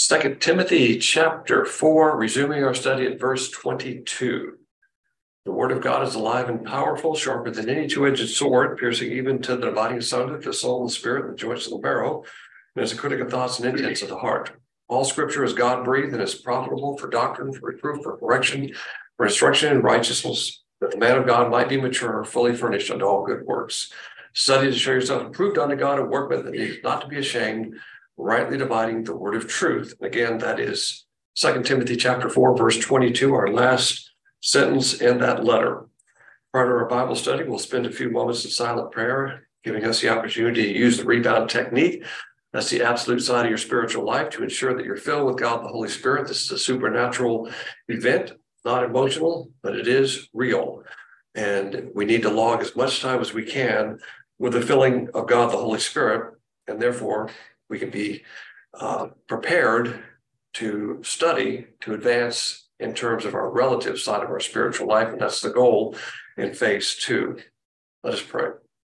2 Timothy chapter 4, resuming our study at verse 22. The word of God is alive and powerful, sharper than any two-edged sword, piercing even to the dividing asunder the soul and spirit and the joints of the marrow, and is a critic of thoughts and intents of the heart. All scripture is God-breathed and is profitable for doctrine, for reproof, for correction, for instruction in righteousness, that the man of God might be mature, fully furnished unto all good works. Study to show yourself approved unto God, a workman that needs not to be ashamed, rightly dividing the word of truth. Again, that is 2 Timothy chapter 4, verse 22, our last sentence in that letter. Prior to our Bible study, we'll spend a few moments in silent prayer, giving us the opportunity to use the rebound technique. That's the absolute side of your spiritual life to ensure that you're filled with God the Holy Spirit. This is a supernatural event, not emotional, but it is real. And we need to log as much time as we can with the filling of God the Holy Spirit, and therefore we can be prepared to study, to advance in terms of our relative side of our spiritual life, and that's the goal in phase 2. Let us pray.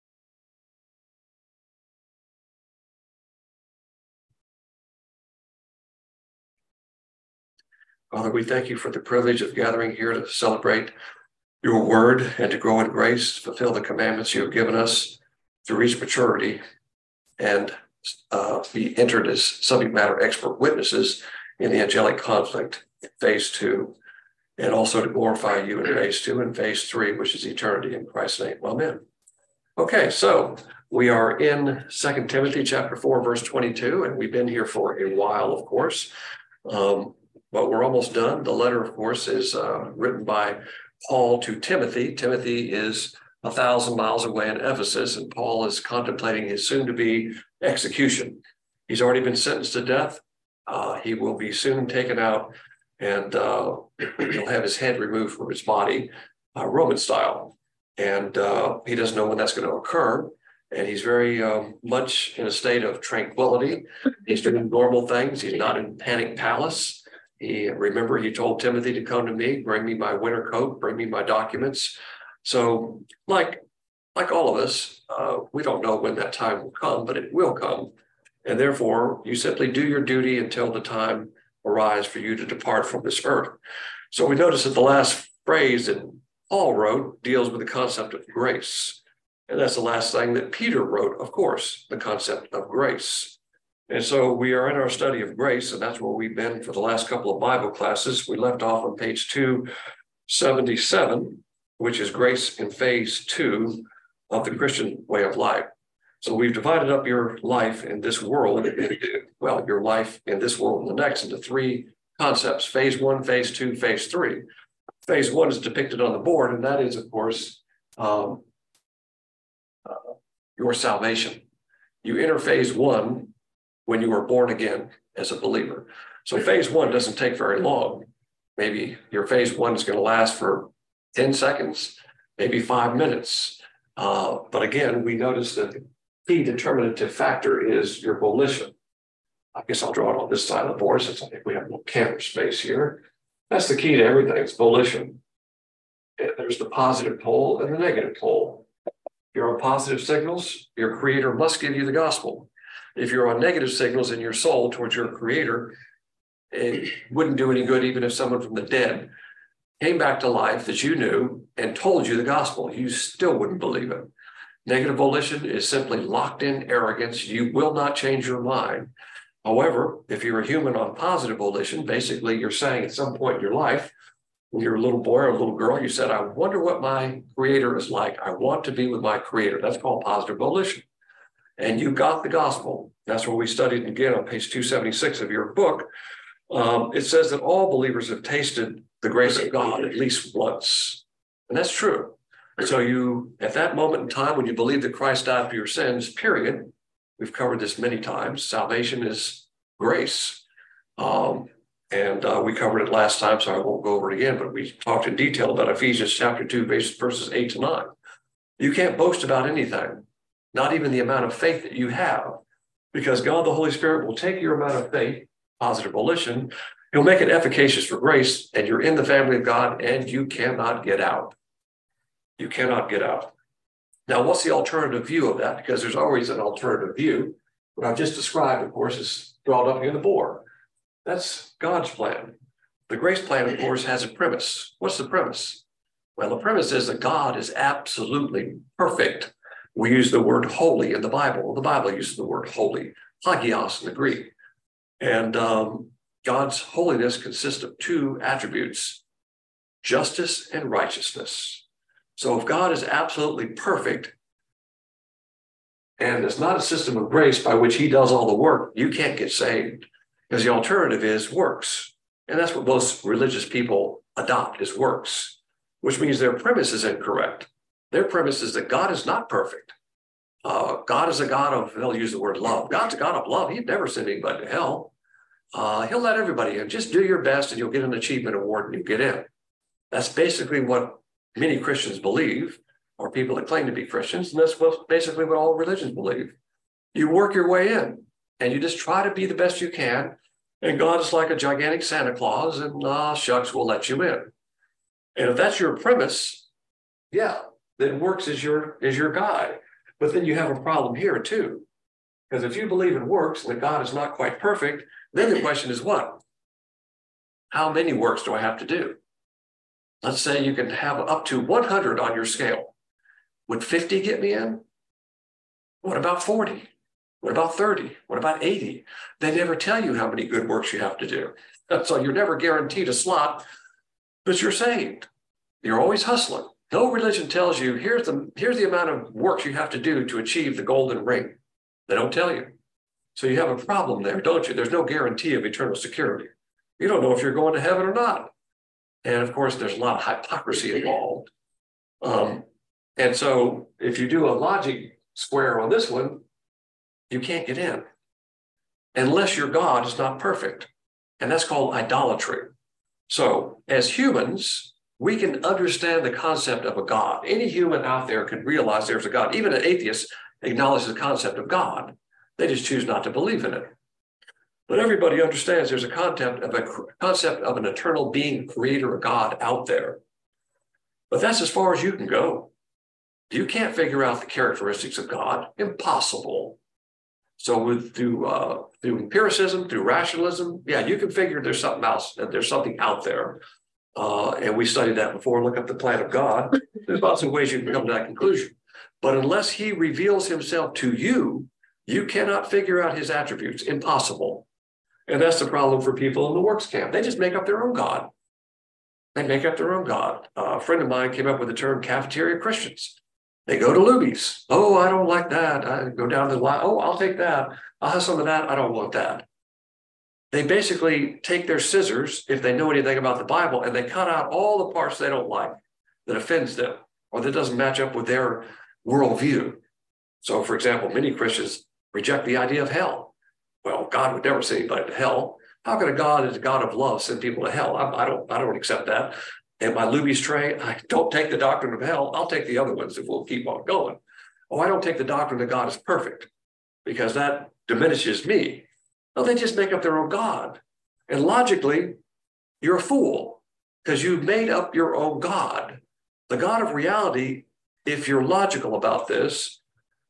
Father, we thank you for the privilege of gathering here to celebrate your word and to grow in grace, fulfill the commandments you have given us, to reach maturity and be entered as subject matter expert witnesses in the angelic conflict in phase 2, and also to glorify you in phase 2 and phase 3, which is eternity in Christ's name. Amen. Okay, so we are in 2 Timothy chapter 4, verse 22, and we've been here for a while, of course, but we're almost done. The letter, of course, is written by Paul to Timothy. Timothy is 1,000 miles away in Ephesus, and Paul is contemplating his soon-to-be execution. He's already been sentenced to death. He will be soon taken out, and he'll have his head removed from his body, Roman style. And he doesn't know when that's going to occur. And he's very much in a state of tranquility. He's doing normal things. He's not in panic palace. Remember, he told Timothy to come to me, bring me my winter coat, bring me my documents. So like all of us, we don't know when that time will come, but it will come. And therefore, you simply do your duty until the time arrives for you to depart from this earth. So we notice that the last phrase that Paul wrote deals with the concept of grace. And that's the last thing that Peter wrote, of course, the concept of grace. And so we are in our study of grace, and that's where we've been for the last couple of Bible classes. We left off on page 277, which is grace in phase 2 of the Christian way of life. So we've divided up your life in this world, your life in this world and the next, into 3 concepts: phase 1, phase 2, phase 3. Phase 1 is depicted on the board, and that is, of course, your salvation. You enter phase 1 when you are born again as a believer. So phase 1 doesn't take very long. Maybe your phase 1 is going to last for 10 seconds, maybe 5 minutes. But again, we notice that the key determinative factor is your volition. I guess I'll draw it on this side of the board since I think we have a little camera space here. That's the key to everything, it's volition. There's the positive pole and the negative pole. If you're on positive signals, your creator must give you the gospel. If you're on negative signals in your soul towards your creator, it wouldn't do any good even if someone from the dead came back to life that you knew and told you the gospel. You still wouldn't believe it. Negative volition is simply locked in arrogance. You will not change your mind. However, if you're a human on positive volition, basically you're saying at some point in your life, when you're a little boy or a little girl, you said, I wonder what my creator is like. I want to be with my creator. That's called positive volition. And you got the gospel. That's what we studied again on page 276 of your book. It says that all believers have tasted the grace of God at least once. And that's true. So you, at that moment in time when you believe that Christ died for your sins, period, we've covered this many times, salvation is grace. We covered it last time, so I won't go over it again, but we talked in detail about Ephesians chapter 2, verses 8 to 9. You can't boast about anything, not even the amount of faith that you have, because God the Holy Spirit will take your amount of faith, positive volition, He'll make it efficacious for grace, and you're in the family of God, and you cannot get out. You cannot get out. Now, what's the alternative view of that? Because there's always an alternative view. What I've just described, of course, is drawn up here in the board. That's God's plan. The grace plan, of course, has a premise. What's the premise? Well, the premise is that God is absolutely perfect. We use the word holy in the Bible. The Bible uses the word holy, hagios in the Greek. And God's holiness consists of two attributes, justice and righteousness. So if God is absolutely perfect, and it's not a system of grace by which he does all the work, you can't get saved, because the alternative is works. And that's what most religious people adopt, is works, which means their premise is incorrect. Their premise is that God is not perfect. God is a God of, they'll use the word love. God's a God of love. He'd never send anybody to hell. He'll let everybody in. Just do your best and you'll get an achievement award and you get in. That's basically what many Christians believe, or people that claim to be Christians. And that's basically what all religions believe. You work your way in and you just try to be the best you can. And God is like a gigantic Santa Claus and shucks, we'll let you in. And if that's your premise, yeah, then works is your guide. But then you have a problem here too. Because if you believe in works and that God is not quite perfect, then the question is what? How many works do I have to do? Let's say you can have up to 100 on your scale. Would 50 get me in? What about 40? What about 30? What about 80? They never tell you how many good works you have to do. So you're never guaranteed a slot, but you're saved. You're always hustling. No religion tells you, here's the amount of works you have to do to achieve the golden ring. They don't tell you. So you have a problem there, don't you? There's no guarantee of eternal security. You don't know if you're going to heaven or not. And of course, there's a lot of hypocrisy involved. And so if you do a logic square on this one, you can't get in unless your God is not perfect. And that's called idolatry. So as humans, we can understand the concept of a God. Any human out there can realize there's a God. Even an atheist acknowledges the concept of God. They just choose not to believe in it. But everybody understands there's a concept of an eternal being, creator, a God out there. But that's as far as you can go. You can't figure out the characteristics of God. Impossible. So through empiricism, through rationalism, yeah, you can figure there's something else, that there's something out there. And we studied that before. Look up the plan of God. There's lots of ways you can come to that conclusion. But unless he reveals himself to you, you cannot figure out his attributes. Impossible. And that's the problem for people in the works camp. They just make up their own God. They make up their own God. A friend of mine came up with the term cafeteria Christians. They go to Luby's. Oh, I don't like that. I go down to the line. Oh, I'll take that. I'll have some of that. I don't want that. They basically take their scissors, if they know anything about the Bible, and they cut out all the parts they don't like, that offends them, or that doesn't match up with their worldview. So, for example, many Christians reject the idea of hell. Well, God would never send anybody to hell. How can a God, as a God of love, send people to hell? I don't accept that. And my Luby's tray, I don't take the doctrine of hell. I'll take the other ones if we'll keep on going. Oh, I don't take the doctrine that God is perfect, because that diminishes me. No, they just make up their own God. And logically, you're a fool, because you've made up your own God. The God of reality, if you're logical about this,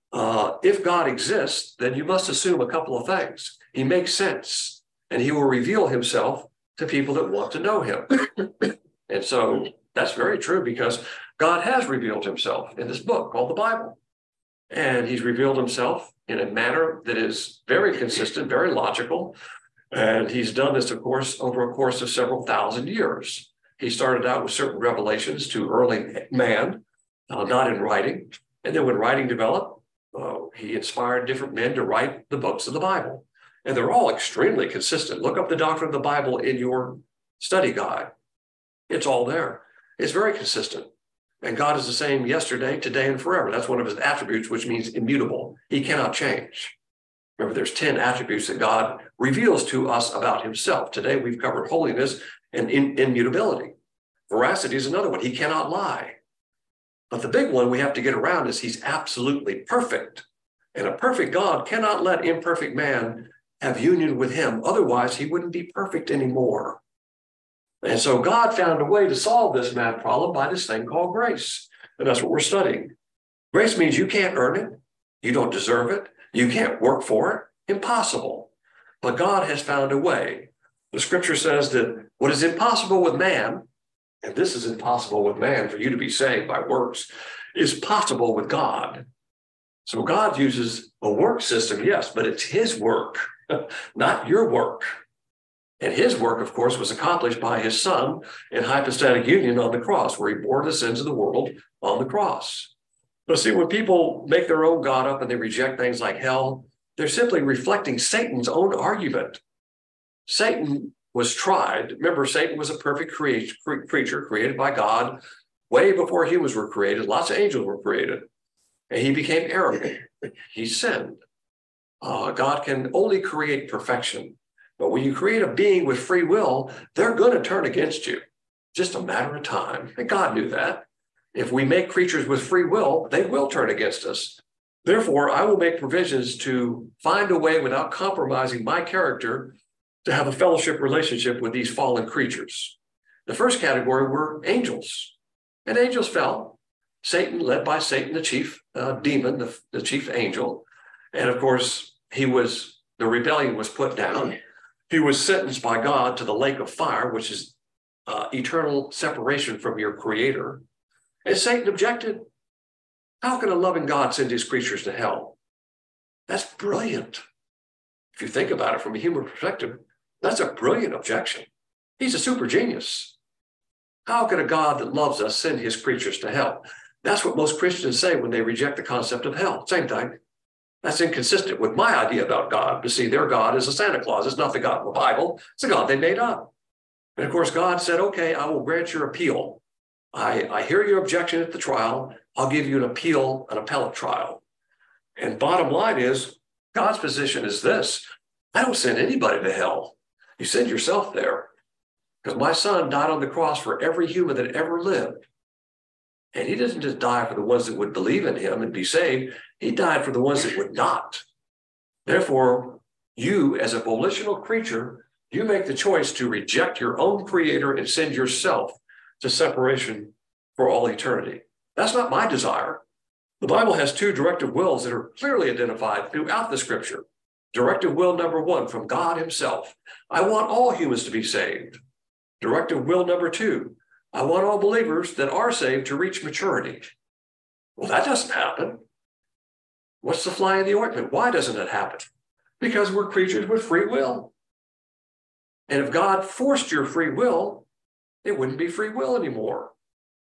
if God exists, then you must assume a couple of things. He makes sense, and he will reveal himself to people that want to know him. And so that's very true, because God has revealed himself in this book called the Bible. And he's revealed himself in a manner that is very consistent, very logical. And he's done this, of course, over a course of several thousand years. He started out with certain revelations to early man, not in writing. And then when writing developed, he inspired different men to write the books of the Bible. And they're all extremely consistent. Look up the doctrine of the Bible in your study guide. It's all there. It's very consistent. And God is the same yesterday, today, and forever. That's one of his attributes, which means immutable. He cannot change. Remember, there's 10 attributes that God reveals to us about himself. Today, we've covered holiness and immutability. Veracity is another one. He cannot lie. But the big one we have to get around is he's absolutely perfect. And a perfect God cannot let imperfect man have union with him. Otherwise, he wouldn't be perfect anymore. And so God found a way to solve this math problem by this thing called grace. And that's what we're studying. Grace means you can't earn it. You don't deserve it. You can't work for it. Impossible. But God has found a way The scripture says that what is impossible with man, and this is impossible with man for you to be saved by works, is possible with God. So God uses a work system, yes, but it's his work, not your work. And his work, of course, was accomplished by his son in hypostatic union on the cross, where he bore the sins of the world on the cross. But see, when people make their own God up and they reject things like hell, they're simply reflecting Satan's own argument. Satan was tried. Remember, Satan was a perfect creature created by God way before humans were created. Lots of angels were created. And he became arrogant. He sinned. God can only create perfection. But when you create a being with free will, they're going to turn against you. Just a matter of time. And God knew that. If we make creatures with free will, they will turn against us. Therefore, I will make provisions to find a way without compromising my character to have a fellowship relationship with these fallen creatures. The first category were angels. And angels fell. Satan, led by Satan, the chief demon, the chief angel. And of course, the rebellion was put down. He was sentenced by God to the lake of fire, which is eternal separation from your creator. And Satan objected. How can a loving God send his creatures to hell? That's brilliant. If you think about it from a human perspective, that's a brilliant objection. He's a super genius. How can a God that loves us send his creatures to hell? That's what most Christians say when they reject the concept of hell. Same thing. That's inconsistent with my idea about God. To see, their God is a Santa Claus. It's not the God of the Bible. It's a God they made up. And of course, God said, okay, I will grant your appeal. I hear your objection at the trial. I'll give you an appellate trial. And bottom line is, God's position is this: I don't send anybody to hell. You send yourself there. Because my son died on the cross for every human that ever lived. And he doesn't just die for the ones that would believe in him and be saved. He died for the ones that would not. Therefore, you as a volitional creature, you make the choice to reject your own creator and send yourself to separation for all eternity. That's not my desire. The Bible has two directive wills that are clearly identified throughout the scripture. Directive will number one from God himself. I want all humans to be saved. Directive will number two. I want all believers that are saved to reach maturity. Well, that doesn't happen. What's the fly in the ointment? Why doesn't it happen? Because we're creatures with free will. And if God forced your free will, it wouldn't be free will anymore.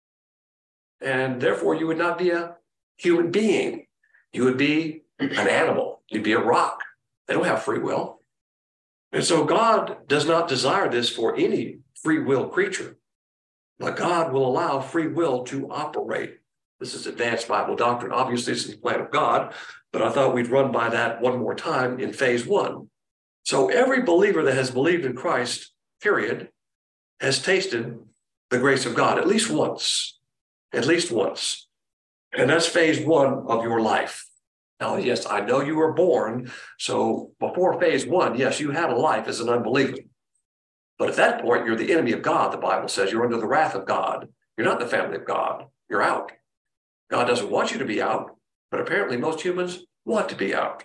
And therefore, you would not be a human being. You would be an animal. You'd be a rock. They don't have free will. And so God does not desire this for any free will creature. But God will allow free will to operate. This is advanced Bible doctrine. Obviously, it's the plan of God, but I thought we'd run by that one more time in phase one. So every believer that has believed in Christ, period, has tasted the grace of God at least once. At least once. And that's phase one of your life. Now, yes, I know you were born, so before phase one, yes, you had a life as an unbeliever. But at that point, you're the enemy of God, the Bible says. You're under the wrath of God. You're not the family of God. You're out. God doesn't want you to be out, but apparently most humans want to be out.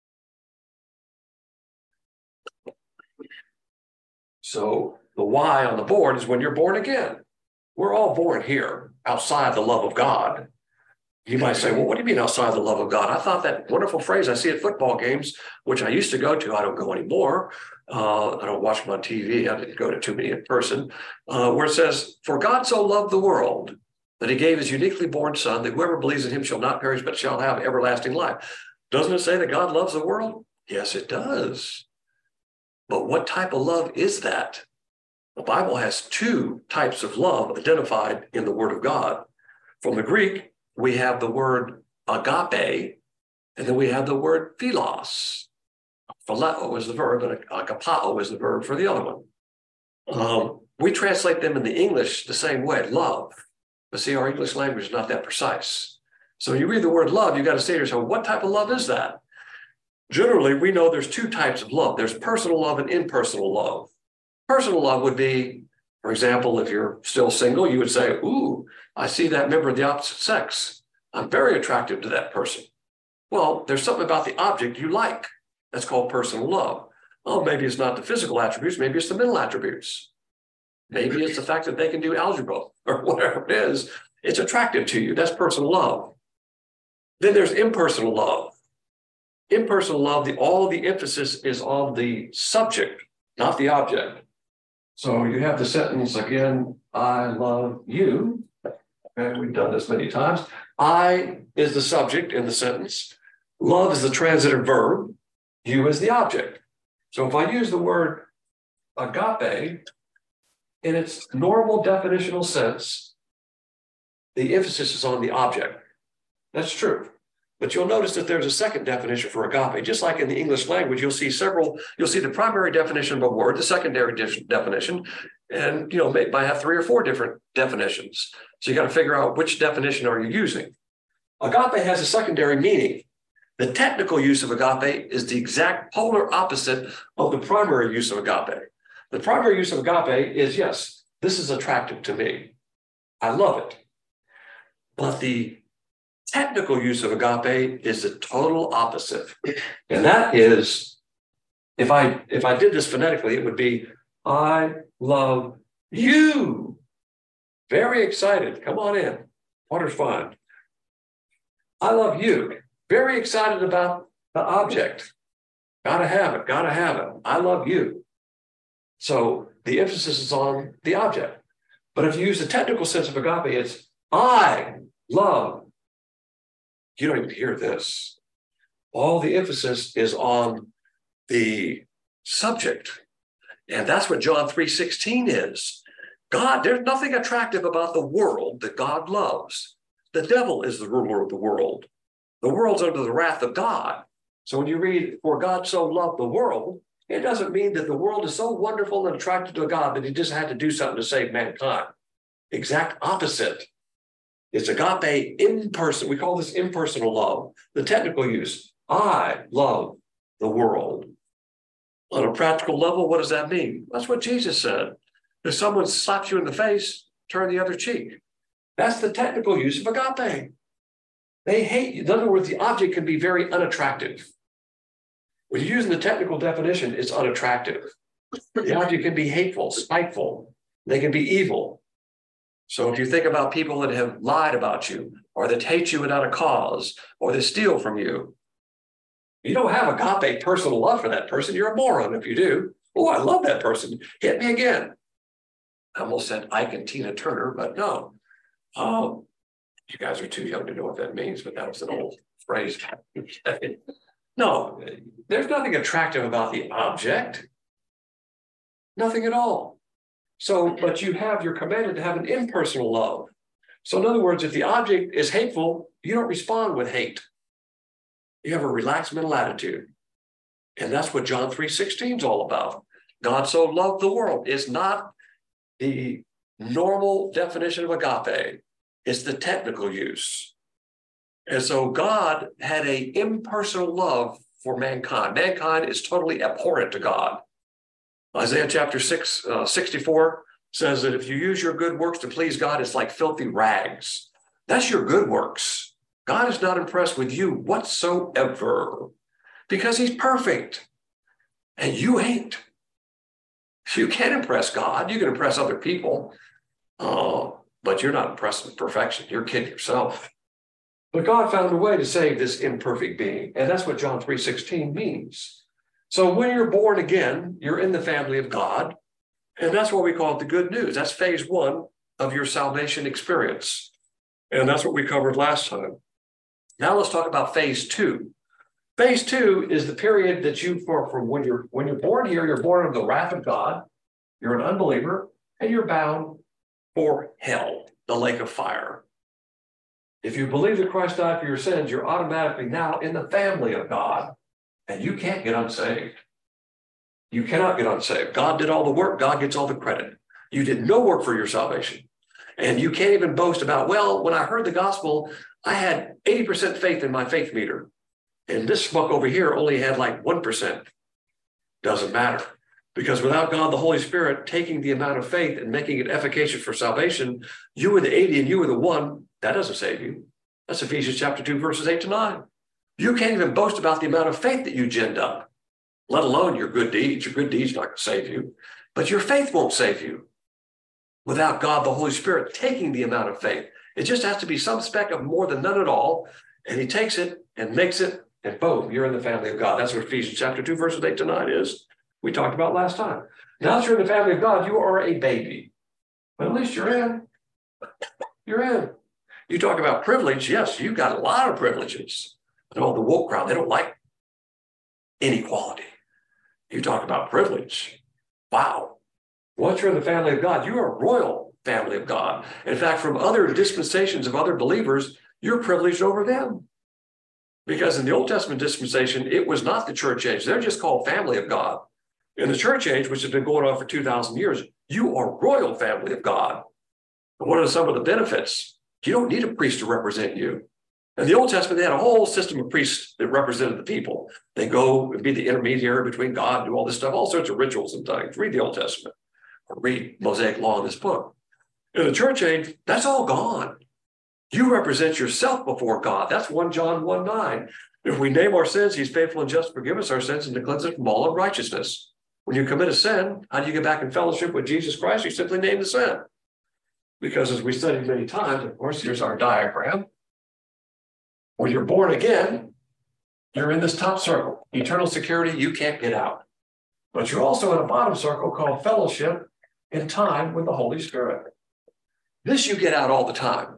So the why on the board is when you're born again. We're all born here outside the love of God. You might say, well, what do you mean outside the love of God? I thought that wonderful phrase I see at football games, which I used to go to. I don't go anymore. I don't watch them on TV. I didn't go to too many in person, where it says, for God so loved the world that he gave his uniquely born son, that whoever believes in him shall not perish, but shall have everlasting life. Doesn't it say that God loves the world? Yes, it does. But what type of love is that? The Bible has two types of love identified in the Word of God. From the Greek, we have the word agape, and then we have the word philos. Phileo is the verb, and agapao is the verb for the other one. We translate them in the English the same way, love. But see, our English language is not that precise. So you read the word love, you got to say to yourself, what type of love is that? Generally, we know there's two types of love. There's personal love and impersonal love. Personal love would be, for example, if you're still single, you would say, ooh, I see that member of the opposite sex. I'm very attractive to that person. Well, there's something about the object you like. That's called personal love. Oh, maybe it's not the physical attributes, maybe it's the mental attributes. Maybe it's the fact that they can do algebra or whatever it is. It's attractive to you. That's personal love. Then there's impersonal love. Impersonal love, all the emphasis is on the subject, not the object. So you have the sentence again, I love you. Okay, we've done this many times. I is the subject in the sentence. Love is the transitive verb. You is the object. So if I use the word agape in its normal definitional sense, the emphasis is on the object. That's true. But you'll notice that there's a second definition for agape. Just like in the English language, you'll see the primary definition of a word, the secondary definition, and might have 3 or 4 different definitions. So you got to figure out which definition are you using. Agape has a secondary meaning. The technical use of agape is the exact polar opposite of the primary use of agape. The primary use of agape is, yes, this is attractive to me. I love it. But the technical use of agape is the total opposite. And that is, if I did this phonetically, it would be, I love you. Very excited. Come on in. Water's fine. I love you. Very excited about the object. Gotta have it. Gotta have it. I love you. So the emphasis is on the object. But if you use the technical sense of agape, it's I love. You don't even hear this. All the emphasis is on the subject. And that's what John 3:16 is. God, there's nothing attractive about the world that God loves. The devil is the ruler of the world. The world's under the wrath of God. So when you read, for God so loved the world, it doesn't mean that the world is so wonderful and attracted to God that he just had to do something to save mankind. Exact opposite. It's agape impersonal. We call this impersonal love. The technical use, I love the world. On a practical level, what does that mean? That's what Jesus said. If someone slaps you in the face, turn the other cheek. That's the technical use of agape. They hate you. In other words, the object can be very unattractive. When you're using the technical definition, it's unattractive. The object can be hateful, spiteful. They can be evil. So if you think about people that have lied about you, or that hate you without a cause, or that steal from you, you don't have agape personal love for that person. You're a moron if you do. Oh, I love that person. Hit me again. I almost said Ike and Tina Turner, but no. You guys are too young to know what that means, but that was an old phrase. No, there's nothing attractive about the object. Nothing at all. So, but you're commanded to have an impersonal love. So in other words, if the object is hateful, you don't respond with hate. You have a relaxed mental attitude. And that's what John 3:16 is all about. God so loved the world. It's not the normal definition of agape. It's the technical use. And so God had an impersonal love for mankind. Mankind is totally abhorrent to God. Isaiah chapter 64 says that if you use your good works to please God, it's like filthy rags. That's your good works. God is not impressed with you whatsoever because he's perfect and you ain't. You can't impress God. You can impress other people, but you're not impressed with perfection. You're kidding yourself. But God found a way to save this imperfect being. And that's what John 3:16 means. So when you're born again, you're in the family of God. And that's what we call it the good news. That's phase 1 of your salvation experience. And that's what we covered last time. Now let's talk about phase 2. Phase 2 is the period that from when you're born here, you're born under the wrath of God. You're an unbeliever and you're bound for hell, the lake of fire. If you believe that Christ died for your sins, you're automatically now in the family of God, and you can't get unsaved. You cannot get unsaved. God did all the work. God gets all the credit. You did no work for your salvation. And you can't even boast about, well, when I heard the gospel, I had 80% faith in my faith meter. And this book over here only had like 1%. Doesn't matter. Because without God, the Holy Spirit, taking the amount of faith and making it efficacious for salvation, you were the 80 and you were the 1. That doesn't save you. That's Ephesians chapter 2, verses 8 to 9. You can't even boast about the amount of faith that you ginned up. let alone your good deeds. Your good deeds not going to save you, but your faith won't save you without God, the Holy Spirit, taking the amount of faith. It just has to be some speck of more than none at all. And he takes it and makes it, and boom, you're in the family of God. That's what Ephesians chapter 2, verses 8 to 9 is. We talked about last time. Now that you're in the family of God, you are a baby. But at least you're in. You're in. You talk about privilege. Yes, you've got a lot of privileges. But all the woke crowd, they don't like inequality. You talk about privilege. Wow. Once you're in the family of God, you are a royal family of God. In fact, from other dispensations of other believers, you're privileged over them. Because in the Old Testament dispensation, it was not the church age. They're just called family of God. In the church age, which has been going on for 2,000 years, you are royal family of God. And what are some of the benefits? You don't need a priest to represent you. In the Old Testament, they had a whole system of priests that represented the people. They go and be the intermediary between God, do all this stuff, all sorts of rituals and things. Read the Old Testament or read Mosaic Law in this book. In the church age, that's all gone. You represent yourself before God. That's 1 John 1:9. If we name our sins, he's faithful and just to forgive us our sins and to cleanse us from all unrighteousness. When you commit a sin, how do you get back in fellowship with Jesus Christ? You simply name the sin. Because as we studied many times, of course, here's our diagram. When you're born again, you're in this top circle. Eternal security, you can't get out. But you're also in a bottom circle called fellowship in time with the Holy Spirit. This you get out all the time.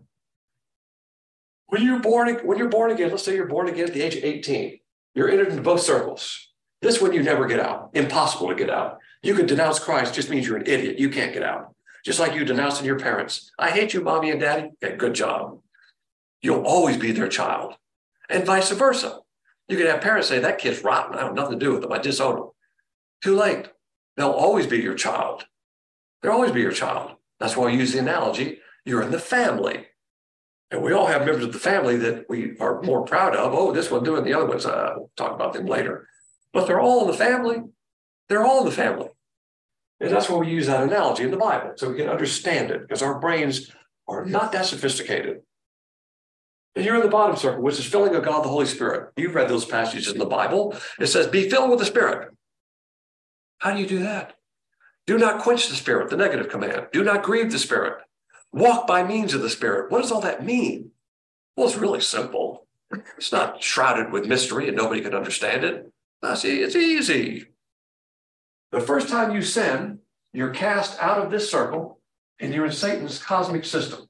When you're born again, let's say you're born again at the age of 18, you're entered into both circles. This one you never get out. Impossible to get out. You can denounce Christ, just means you're an idiot. You can't get out. Just like you denouncing your parents. I hate you, mommy and daddy. Okay, good job. You'll always be their child. And vice versa. You can have parents say, that kid's rotten. I have nothing to do with him. I disown him. Too late. They'll always be your child. They'll always be your child. That's why I use the analogy. You're in the family. And we all have members of the family that we are more proud of. Oh, this one doing the other ones. We'll talk about them later. But they're all in the family. They're all in the family. And that's why we use that analogy in the Bible, so we can understand it, because our brains are not that sophisticated. And you're in the bottom circle, which is filling of God, the Holy Spirit. You've read those passages in the Bible. It says, be filled with the Spirit. How do you do that? Do not quench the Spirit, the negative command. Do not grieve the Spirit. Walk by means of the Spirit. What does all that mean? Well, it's really simple. It's not shrouded with mystery and nobody can understand it. See, it's easy. The first time you sin, you're cast out of this circle and you're in Satan's cosmic system.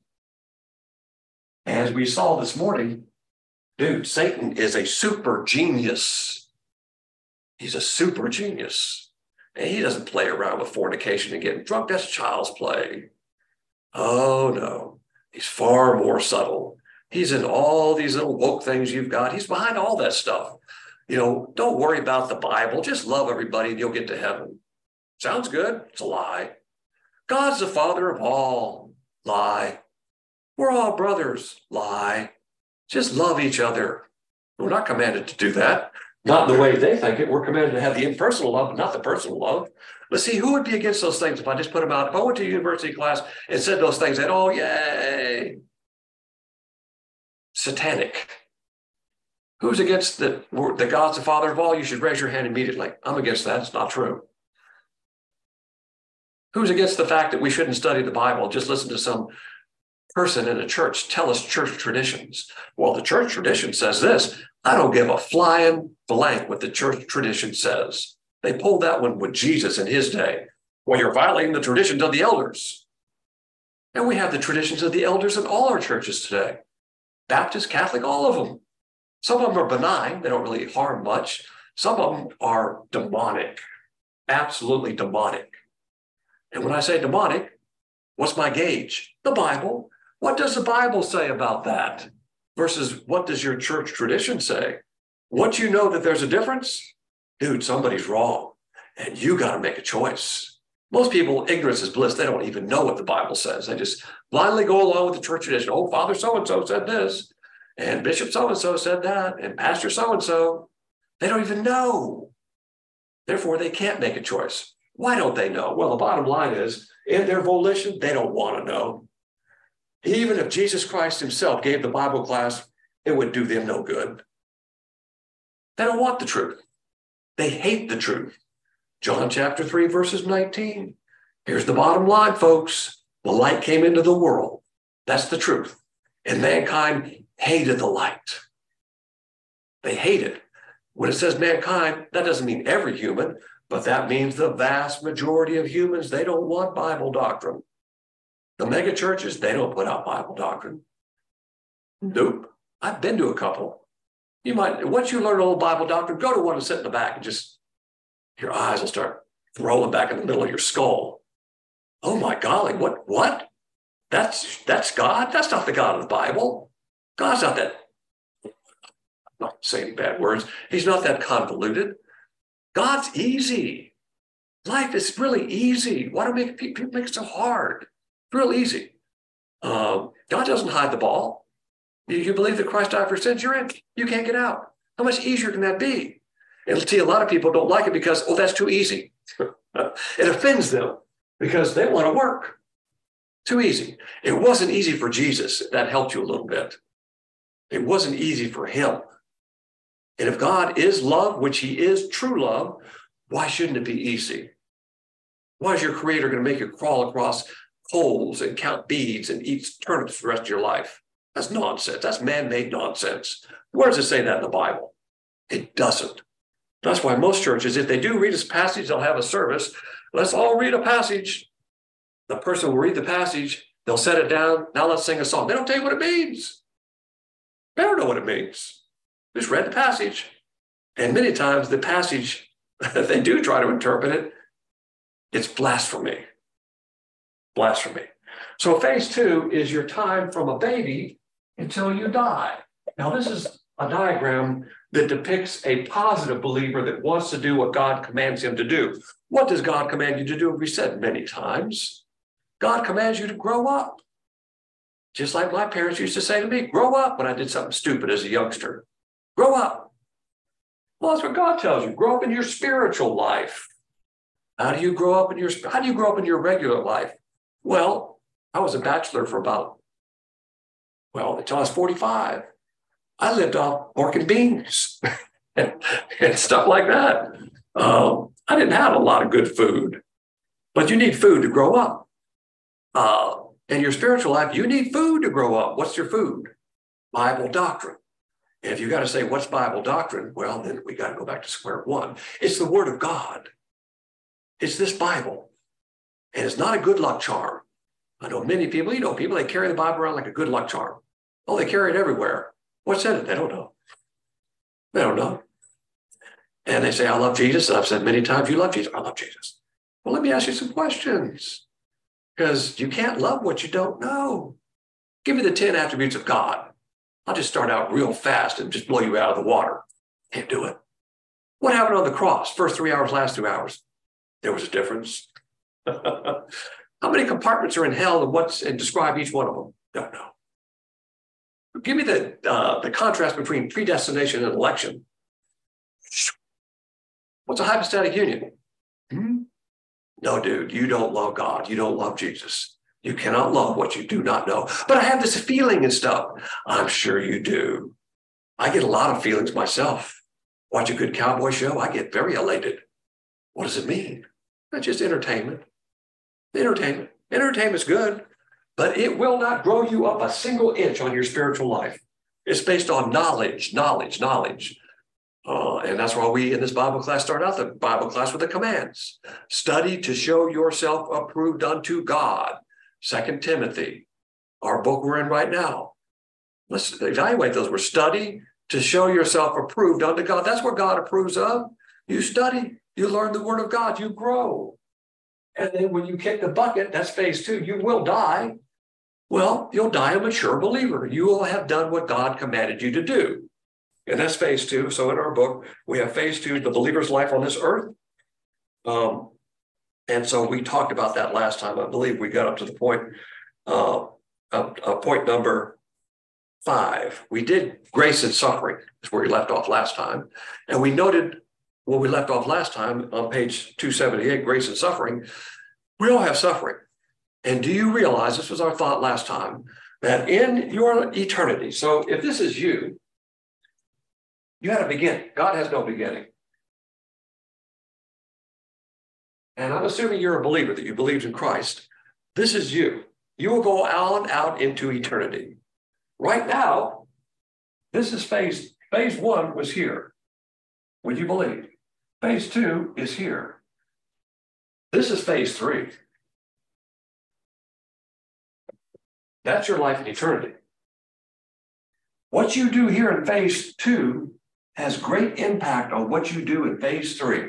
As we saw this morning, dude, Satan is a super genius. He's a super genius. And he doesn't play around with fornication and getting drunk. That's child's play. Oh, no. He's far more subtle. He's in all these little woke things you've got. He's behind all that stuff. You know, don't worry about the Bible. Just love everybody and you'll get to heaven. Sounds good. It's a lie. God's the father of all. Lie. We're all brothers. Lie. Just love each other. We're not commanded to do that. Not in the way they think it. We're commanded to have the impersonal love, but not the personal love. Let's see, who would be against those things if I just put them out? If I went to a university class and said those things, they'd, oh, yay. Satanic. Who's against the God's the father of all? You should raise your hand immediately. I'm against that. It's not true. Who's against the fact that we shouldn't study the Bible? Just listen to some person in a church tell us church traditions. Well, the church tradition says this. I don't give a flying blank what the church tradition says. They pulled that one with Jesus in his day. Well, you're violating the traditions of the elders. And we have the traditions of the elders in all our churches today. Baptist, Catholic, all of them. Some of them are benign. They don't really harm much. Some of them are demonic, absolutely demonic. And when I say demonic, what's my gauge? The Bible. What does the Bible say about that? Versus what does your church tradition say? Once you know that there's a difference, dude, somebody's wrong. And you got to make a choice. Most people, ignorance is bliss. They don't even know what the Bible says. They just blindly go along with the church tradition. Oh, Father so-and-so said this. And Bishop so-and-so said that. And Pastor so-and-so. They don't even know. Therefore, they can't make a choice. Why don't they know? Well, the bottom line is, in their volition, they don't want to know. Even if Jesus Christ himself gave the Bible class, it would do them no good. They don't want the truth. They hate the truth. John chapter 3, verses 19. Here's the bottom line, folks. The light came into the world. That's the truth. And mankind hated the light. They hate it. When it says mankind, that doesn't mean every human, but that means the vast majority of humans. They don't want Bible doctrine. The mega churches, they don't put out Bible doctrine. Nope. I've been to a couple. You might, once you learn old Bible doctrine, go to one and sit in the back and just, your eyes will start rolling back in the middle of your skull. Oh my golly, what? That's God? That's not the God of the Bible. God's not that, I'm not saying bad words. He's not that convoluted. God's easy. Life is really easy. Why do people make it so hard? It's real easy. God doesn't hide the ball. You believe that Christ died for sins, you're in. You can't get out. How much easier can that be? And see, a lot of people don't like it because, oh, that's too easy. It offends them because they want to work. Too easy. It wasn't easy for Jesus. That helped you a little bit. It wasn't easy for him. And if God is love, which he is true love, why shouldn't it be easy? Why is your creator going to make you crawl across holes and count beads and eat turnips the rest of your life? That's nonsense. That's man-made nonsense. Where does it say that in the Bible? It doesn't. That's why most churches, if they do read a passage, they'll have a service. Let's all read a passage. The person will read the passage. They'll set it down. Now let's sing a song. They don't tell you what it means. They don't know what it means. They just read the passage. And many times the passage, if they do try to interpret it, it's blasphemy. Blasphemy. So phase 2 is your time from a baby until you die. Now this is a diagram that depicts a positive believer that wants to do what God commands him to do. What does God command you to do? We said many times. God commands you to grow up. Just like my parents used to say to me, grow up when I did something stupid as a youngster. Grow up. Well, that's what God tells you. Grow up in your spiritual life. How do you grow up in your regular life? Well, I was a bachelor for until I was 45. I lived off pork and beans and stuff like that. I didn't have a lot of good food, but you need food to grow up. In your spiritual life, you need food to grow up. What's your food? Bible doctrine. And if you got to say, what's Bible doctrine? Well, then we got to go back to square one. It's the Word of God. It's this Bible. And it's not a good luck charm. I know many people, people, they carry the Bible around like a good luck charm. Oh, they carry it everywhere. What's in it? They don't know. They don't know. And they say, I love Jesus. And I've said many times, you love Jesus. I love Jesus. Well, let me ask you some questions. Because you can't love what you don't know. Give me the 10 attributes of God. I'll just start out real fast and just blow you out of the water. Can't do it. What happened on the cross? First 3 hours, last 2 hours. There was a difference. How many compartments are in hell and describe each one of them? Don't know. Give me the contrast between predestination and election. What's a hypostatic union? No, dude, you don't love God. You don't love Jesus. You cannot love what you do not know. But I have this feeling and stuff. I'm sure you do. I get a lot of feelings myself. Watch a good cowboy show, I get very elated. What does it mean? That's just entertainment. Entertainment. Entertainment's good, but it will not grow you up a single inch on your spiritual life. It's based on knowledge. And that's why we in this Bible class start out the Bible class with the commands. Study to show yourself approved unto God. 2 Timothy, our book we're in right now. Let's evaluate those. We're study to show yourself approved unto God. That's what God approves of. You study, you learn the word of God, you grow. And then when you kick the bucket, that's phase 2, you will die. Well, you'll die a mature believer. You will have done what God commanded you to do. And that's phase 2. So in our book, we have phase 2, the believer's life on this earth. And so we talked about that last time. I believe we got up to the point, point number 5. We did grace and suffering, is where we left off last time. And we noted where we left off last time on page 278, grace and suffering. We all have suffering. And do you realize, this was our thought last time, that in your eternity, so if this is you, you had a beginning. God has no beginning. and I'm assuming you're a believer, that you believed in Christ, this is you. You will go on out into eternity. Right now, this is phase 1 was here. Would you believe? Phase 2 is here. This is phase 3. That's your life in eternity. What you do here in phase 2 has great impact on what you do in phase 3.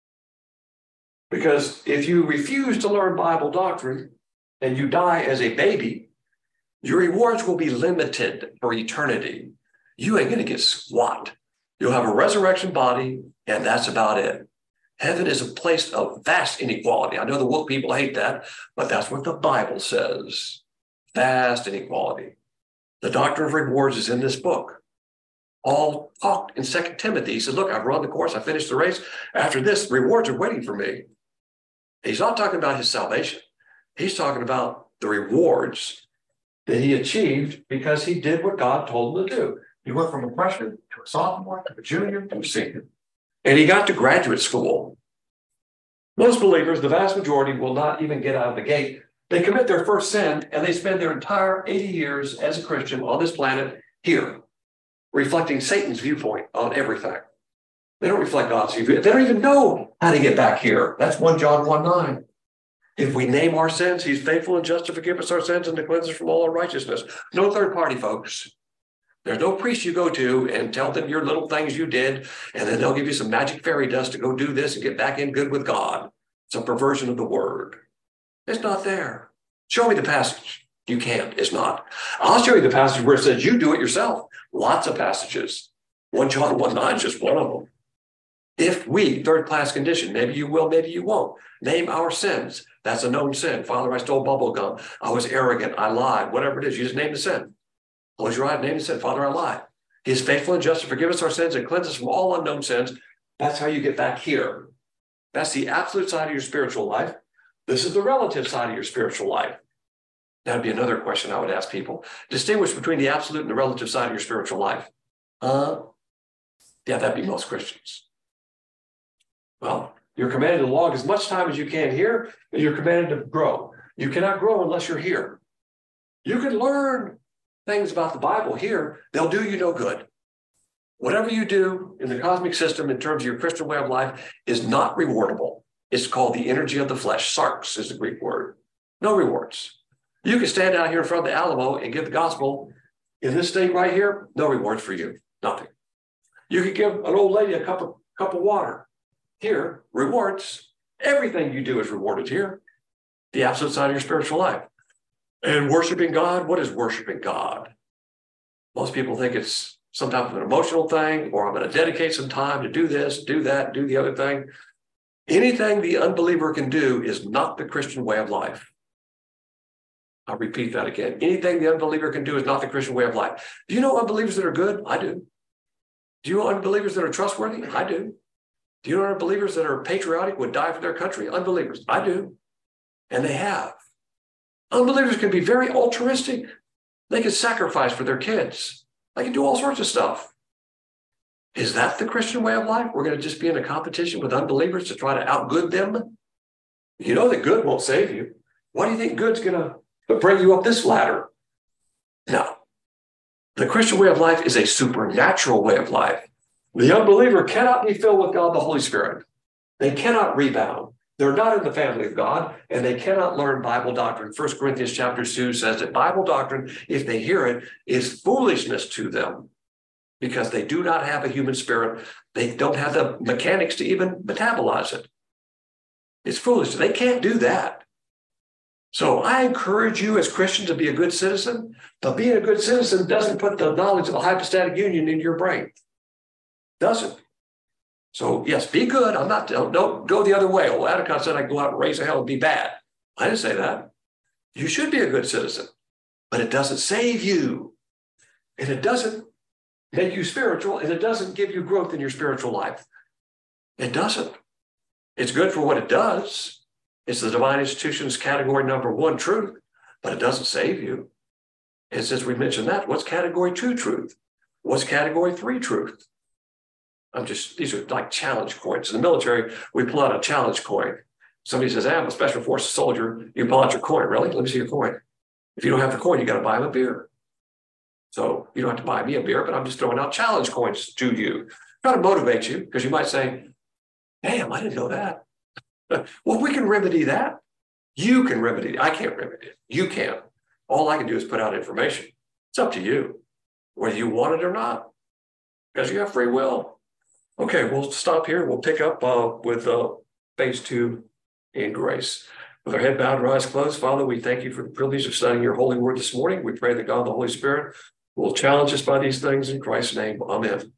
Because if you refuse to learn Bible doctrine and you die as a baby, your rewards will be limited for eternity. You ain't going to get squat. You'll have a resurrection body, and that's about it. Heaven is a place of vast inequality. I know the woke people hate that, but that's what the Bible says. Vast inequality. The doctrine of rewards is in this book. Paul talked in 2 Timothy. He said, look, I've run the course. I finished the race. After this, rewards are waiting for me. He's not talking about his salvation. He's talking about the rewards that he achieved because he did what God told him to do. He went from a freshman to a sophomore to a junior to a senior. And he got to graduate school. Most believers, the vast majority, will not even get out of the gate. They commit their first sin and they spend their entire 80 years as a Christian on this planet here, reflecting Satan's viewpoint on everything. They don't reflect God's viewpoint. They don't even know how to get back here. That's 1 John 1:9. If we name our sins, he's faithful and just to forgive us our sins and to cleanse us from all unrighteousness. No third party, folks. There's no priest you go to and tell them your little things you did, and then they'll give you some magic fairy dust to go do this and get back in good with God. It's a perversion of the word. It's not there. Show me the passage. You can't. It's not. I'll show you the passage where it says you do it yourself. Lots of passages. 1 John 1:9 is just one of them. If we, third class condition, maybe you will, maybe you won't, name our sins. That's a known sin. Father, I stole bubble gum. I was arrogant. I lied. Whatever it is, you just name the sin. Close your eyes, name the sin. Father, I lied. He is faithful and just to forgive us our sins and cleanse us from all unknown sins. That's how you get back here. That's the absolute side of your spiritual life. This is the relative side of your spiritual life. That'd be another question I would ask people. Distinguish between the absolute and the relative side of your spiritual life. Yeah, that'd be most Christians. Well, you're commanded to log as much time as you can here, and you're commanded to grow. You cannot grow unless you're here. You can learn things about the Bible here. They'll do you no good. Whatever you do in the cosmic system in terms of your Christian way of life is not rewardable. It's called the energy of the flesh. Sarx is the Greek word. No rewards. You can stand out here in front of the Alamo and give the gospel in this state right here. No rewards for you. Nothing. You could give an old lady a cup of water. Here, rewards. Everything you do is rewarded here. The absolute side of your spiritual life. And worshiping God, what is worshiping God? Most people think it's some type of an emotional thing, or I'm going to dedicate some time to do this, do that, do the other thing. Anything the unbeliever can do is not the Christian way of life. I'll repeat that again. Anything the unbeliever can do is not the Christian way of life. Do you know unbelievers that are good? I do. Do you know unbelievers that are trustworthy? I do. Do you know unbelievers that are patriotic, would die for their country? Unbelievers. I do. And they have. Unbelievers can be very altruistic. They can sacrifice for their kids. They can do all sorts of stuff. Is that the Christian way of life? We're going to just be in a competition with unbelievers to try to outgood them? You know that good won't save you. Why do you think good's going to bring you up this ladder? No. The Christian way of life is a supernatural way of life. The unbeliever cannot be filled with God the Holy Spirit. They cannot rebound. They're not in the family of God, and they cannot learn Bible doctrine. 1 Corinthians chapter 2 says that Bible doctrine, if they hear it, is foolishness to them because they do not have a human spirit. They don't have the mechanics to even metabolize it. It's foolish. They can't do that. So I encourage you as Christians to be a good citizen, but being a good citizen doesn't put the knowledge of the hypostatic union in your brain. Doesn't. So yes, be good. Don't go the other way. Old Atticus said I can go out and raise hell and be bad. I didn't say that. You should be a good citizen, but it doesn't save you. And it doesn't make you spiritual, and it doesn't give you growth in your spiritual life. It doesn't. It's good for what it does. It's the divine institutions category number 1 truth, but it doesn't save you. And since we mentioned that, what's category 2 truth? What's category 3 truth? These are like challenge coins. In the military, we pull out a challenge coin. Somebody says, I'm a special forces soldier. You pull out your coin. Really? Let me see your coin. If you don't have the coin, you got to buy him a beer. So you don't have to buy me a beer, but I'm just throwing out challenge coins to you. Try to motivate you, because you might say, damn, I didn't know that. Well, we can remedy that. You can remedy it. I can't remedy it. You can. All I can do is put out information. It's up to you, whether you want it or not, because you have free will. Okay, we'll stop here. We'll pick up with phase 2 in grace. With our head bowed and our eyes closed, Father, we thank you for the privilege of studying your holy word this morning. We pray that God, the Holy Spirit, will challenge us by these things in Christ's name. Amen.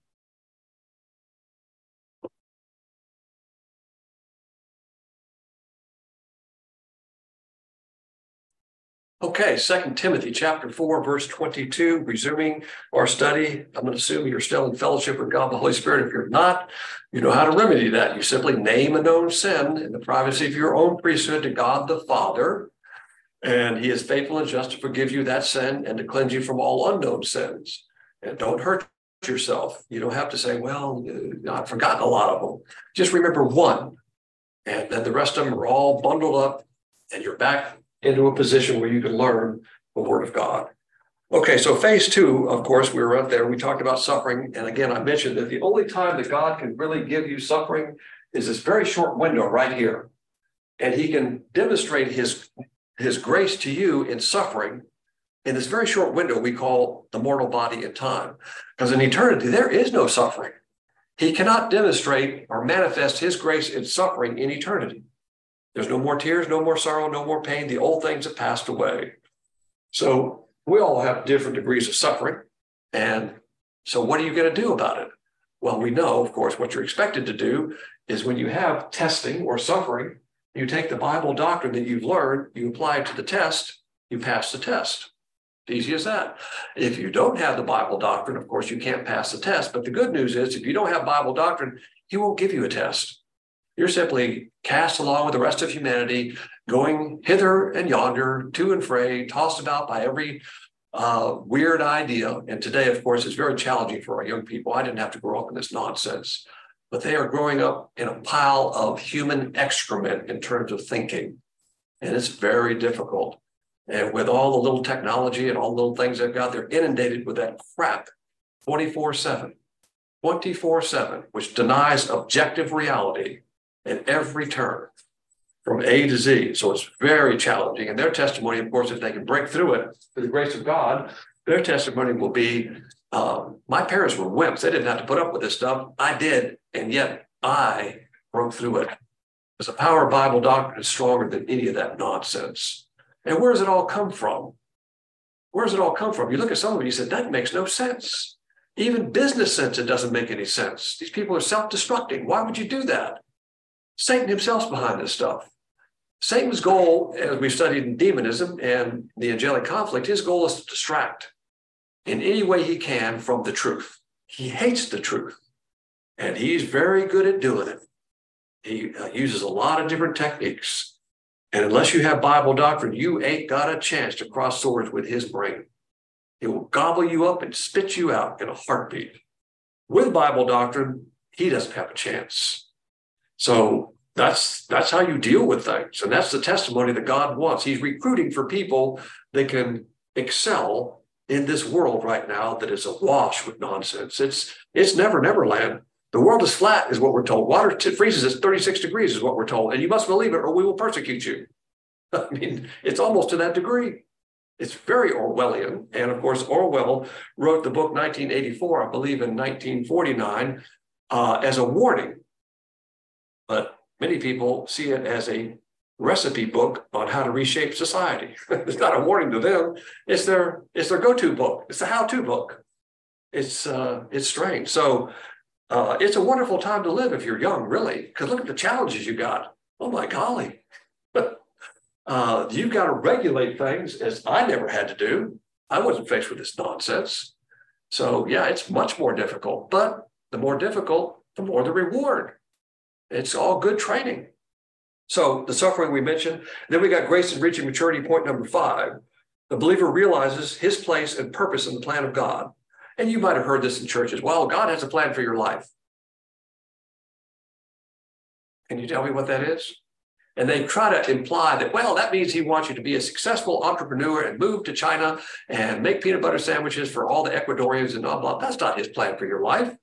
Okay, 2 Timothy chapter 4, verse 22, resuming our study. I'm going to assume you're still in fellowship with God, the Holy Spirit. If you're not, you know how to remedy that. You simply name a known sin in the privacy of your own priesthood to God the Father, and he is faithful and just to forgive you that sin and to cleanse you from all unknown sins. And don't hurt yourself. You don't have to say, well, I've forgotten a lot of them. Just remember one, and then the rest of them are all bundled up, and you're back into a position where you can learn the Word of God. Okay, so phase 2, of course, we were up there. We talked about suffering. And again, I mentioned that the only time that God can really give you suffering is this very short window right here. And he can demonstrate his grace to you in suffering in this very short window we call the mortal body and time. Because in eternity, there is no suffering. He cannot demonstrate or manifest his grace in suffering in eternity. There's no more tears, no more sorrow, no more pain. The old things have passed away. So we all have different degrees of suffering. And so what are you going to do about it? Well, we know, of course, what you're expected to do is when you have testing or suffering, you take the Bible doctrine that you've learned, you apply it to the test, you pass the test. Easy as that. If you don't have the Bible doctrine, of course, you can't pass the test. But the good news is if you don't have Bible doctrine, he won't give you a test. You're simply cast along with the rest of humanity, going hither and yonder, to and fro, tossed about by every weird idea. And today, of course, is very challenging for our young people. I didn't have to grow up in this nonsense, but they are growing up in a pile of human excrement in terms of thinking. And it's very difficult. And with all the little technology and all the little things they've got, they're inundated with that crap 24/7, which denies objective reality at every turn from A to Z. So it's very challenging. And their testimony, of course, if they can break through it through the grace of God, their testimony will be, my parents were wimps. They didn't have to put up with this stuff. I did. And yet I broke through it. Because the power of Bible doctrine is stronger than any of that nonsense. And where does it all come from? Where does it all come from? You look at some of it, you said, that makes no sense. Even business sense, it doesn't make any sense. These people are self-destructing. Why would you do that? Satan himself's behind this stuff. Satan's goal, as we've studied in demonism and the angelic conflict, his goal is to distract in any way he can from the truth. He hates the truth, and he's very good at doing it. He uses a lot of different techniques. And unless you have Bible doctrine, you ain't got a chance to cross swords with his brain. He will gobble you up and spit you out in a heartbeat. With Bible doctrine, he doesn't have a chance. So that's how you deal with things. And that's the testimony that God wants. He's recruiting for people that can excel in this world right now that is awash with nonsense. It's never land. The world is flat, is what we're told. Water freezes at 36 degrees, is what we're told. And you must believe it or we will persecute you. I mean, it's almost to that degree. It's very Orwellian. And of course, Orwell wrote the book 1984, I believe in 1949, as a warning. But many people see it as a recipe book on how to reshape society. It's not a warning to them. It's their go-to book. It's a how-to book. It's strange. So it's a wonderful time to live if you're young, really, because look at the challenges you got. Oh my golly. You've got to regulate things as I never had to do. I wasn't faced with this nonsense. So yeah, it's much more difficult, but the more difficult, the more the reward. It's all good training. So the suffering we mentioned, then we got grace and reaching maturity, point number 5. The believer realizes his place and purpose in the plan of God. And you might have heard this in churches. Well, God has a plan for your life. Can you tell me what that is? And they try to imply that, well, that means he wants you to be a successful entrepreneur and move to China and make peanut butter sandwiches for all the Ecuadorians and blah, blah. That's not his plan for your life.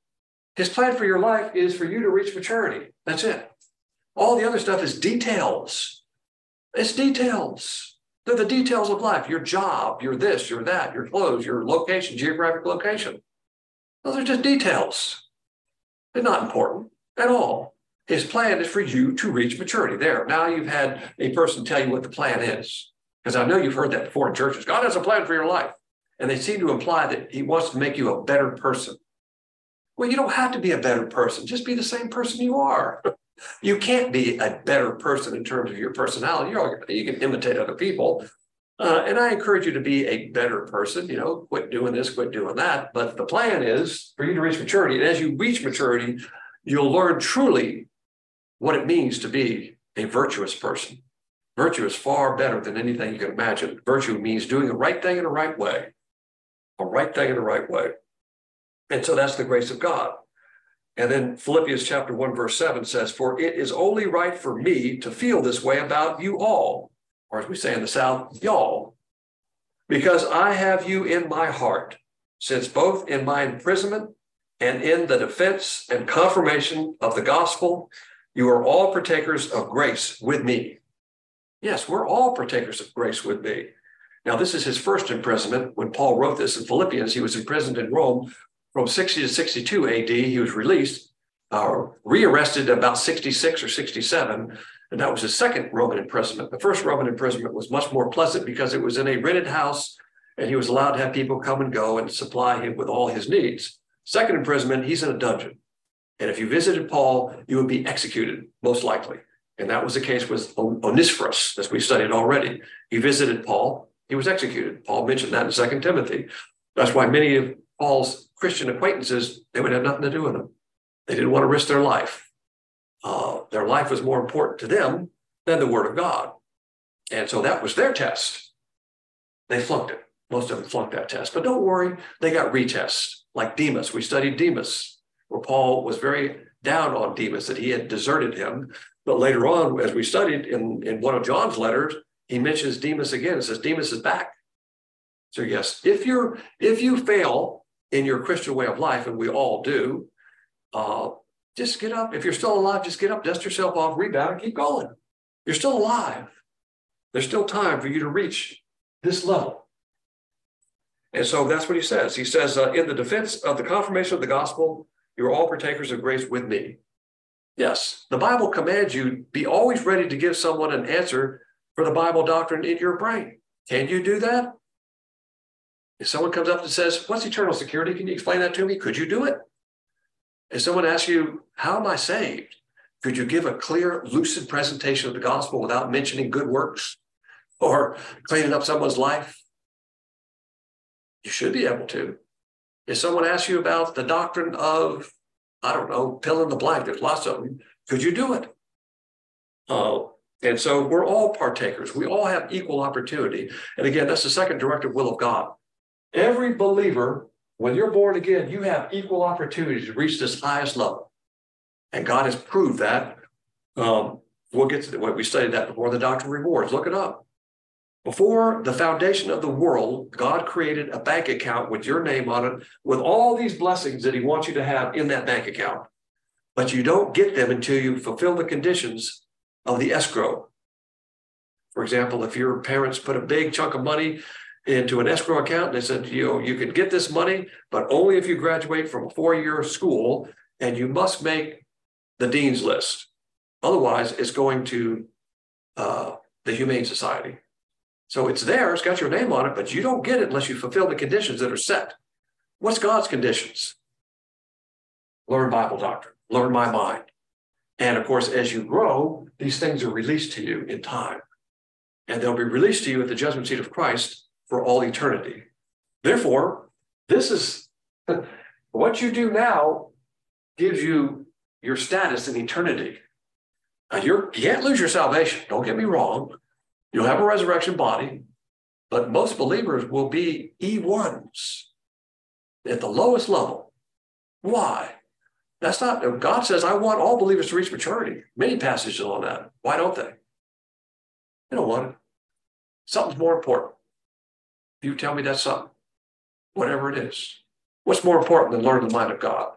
His plan for your life is for you to reach maturity. That's it. All the other stuff is details. It's details. They're the details of life. Your job, your this, your that, your clothes, your location, geographic location. Those are just details. They're not important at all. His plan is for you to reach maturity. There. Now you've had a person tell you what the plan is. Because I know you've heard that before in churches. God has a plan for your life. And they seem to imply that he wants to make you a better person. Well, you don't have to be a better person. Just be the same person you are. You can't be a better person in terms of your personality. You can imitate other people. And I encourage you to be a better person. Quit doing this, quit doing that. But the plan is for you to reach maturity. And as you reach maturity, you'll learn truly what it means to be a virtuous person. Virtue is far better than anything you can imagine. Virtue means doing the right thing in the right way. A right thing in the right way. And so that's the grace of God. And then Philippians chapter 1, verse 7 says, for it is only right for me to feel this way about you all, or as we say in the South, y'all, because I have you in my heart, since both in my imprisonment and in the defense and confirmation of the gospel, you are all partakers of grace with me. Yes, we're all partakers of grace with me. Now, this is his first imprisonment. When Paul wrote this in Philippians, he was imprisoned in Rome from 60 to 62 AD. He was released, rearrested about 66 or 67, and that was his second Roman imprisonment. The first Roman imprisonment was much more pleasant because it was in a rented house, and he was allowed to have people come and go and supply him with all his needs. Second imprisonment, he's in a dungeon. And if you visited Paul, you would be executed, most likely. And that was the case with Onesiphorus, as we studied already. He visited Paul, he was executed. Paul mentioned that in 2 Timothy. That's why many of Paul's Christian acquaintances, they would have nothing to do with him. They didn't want to risk their life. Their life was more important to them than the word of God. And so that was their test. They flunked it. Most of them flunked that test. But don't worry, they got retests. Like Demas, we studied Demas, where Paul was very down on Demas, that he had deserted him. But later on, as we studied in one of John's letters, he mentions Demas again and says, Demas is back. So yes, if you fail in your Christian way of life, and we all do, just get up. If you're still alive, just get up, dust yourself off, rebound, and keep going. You're still alive. There's still time for you to reach this level. And so that's what he says. He says, in the defense of the confirmation of the gospel, you're all partakers of grace with me. Yes, the Bible commands you be always ready to give someone an answer for the Bible doctrine in your brain. Can you do that? If someone comes up and says, what's eternal security? Can you explain that to me? Could you do it? If someone asks you, how am I saved? Could you give a clear, lucid presentation of the gospel without mentioning good works or cleaning up someone's life? You should be able to. If someone asks you about the doctrine of, I don't know, fill in the blank, there's lots of them, could you do it? And so we're all partakers. We all have equal opportunity. And again, that's the second directive will of God. Every believer, when you're born again, you have equal opportunity to reach this highest level. And God has proved that. We'll get to what we studied that before, the doctrine of rewards. Look it up. Before the foundation of the world, God created a bank account with your name on it, with all these blessings that he wants you to have in that bank account. But you don't get them until you fulfill the conditions of the escrow. For example, if your parents put a big chunk of money into an escrow account and they said, you can get this money, but only if you graduate from a 4-year school, and you must make the dean's list. Otherwise, it's going to the Humane Society. So it's there, it's got your name on it, but you don't get it unless you fulfill the conditions that are set. What's God's conditions? Learn Bible doctrine, learn my mind. And of course, as you grow, these things are released to you in time. And they'll be released to you at the judgment seat of Christ for all eternity. Therefore, this is what you do now gives you your status in eternity. Now, you can't lose your salvation, don't get me wrong. You'll have a resurrection body, but most believers will be E1s at the lowest level. Why? That's not, God says, I want all believers to reach maturity. Many passages on that. Why don't they? They don't want it. Something's more important. You tell me that's something, whatever it is. What's more important than learning the mind of God?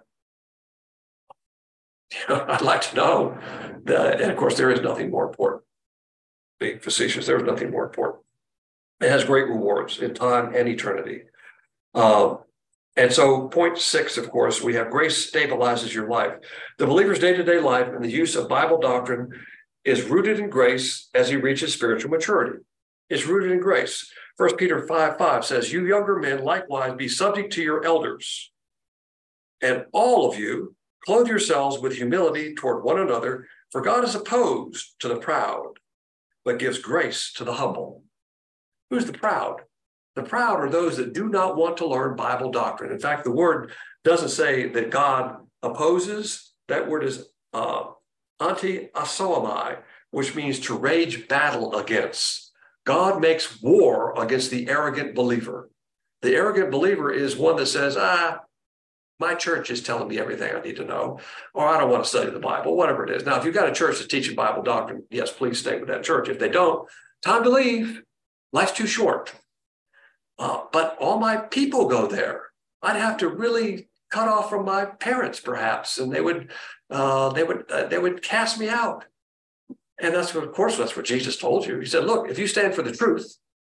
I'd like to know. And of course, there is nothing more important. Being facetious, there is nothing more important. It has great rewards in time and eternity. And so point 6, of course, we have grace stabilizes your life. The believer's day-to-day life and the use of Bible doctrine is rooted in grace as he reaches spiritual maturity. It's rooted in grace. 1 Peter 5:5 says, you younger men likewise be subject to your elders. And all of you clothe yourselves with humility toward one another, for God is opposed to the proud, but gives grace to the humble. Who's the proud? The proud are those that do not want to learn Bible doctrine. In fact, the word doesn't say that God opposes. That word is anti-asoamai, which means to rage battle against. God makes war against the arrogant believer. The arrogant believer is one that says, my church is telling me everything I need to know, or I don't want to study the Bible, whatever it is. Now, if you've got a church that's teaching Bible doctrine, yes, please stay with that church. If they don't, time to leave. Life's too short. But all my people go there. I'd have to really cut off from my parents, perhaps, and they would cast me out. And that's what, of course, that's what Jesus told you. He said, look, if you stand for the truth,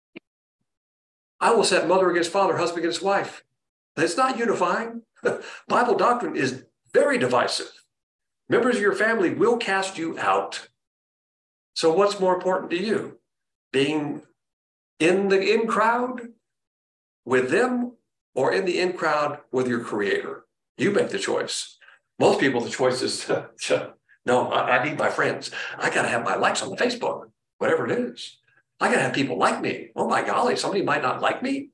I will set mother against father, husband against wife. It's not unifying. Bible doctrine is very divisive. Members of your family will cast you out. So what's more important to you? Being in the in crowd with them, or in the in crowd with your Creator? You make the choice. Most people, the choice is, no, I need my friends. I got to have my likes on the Facebook, whatever it is. I got to have people like me. Oh my golly, somebody might not like me.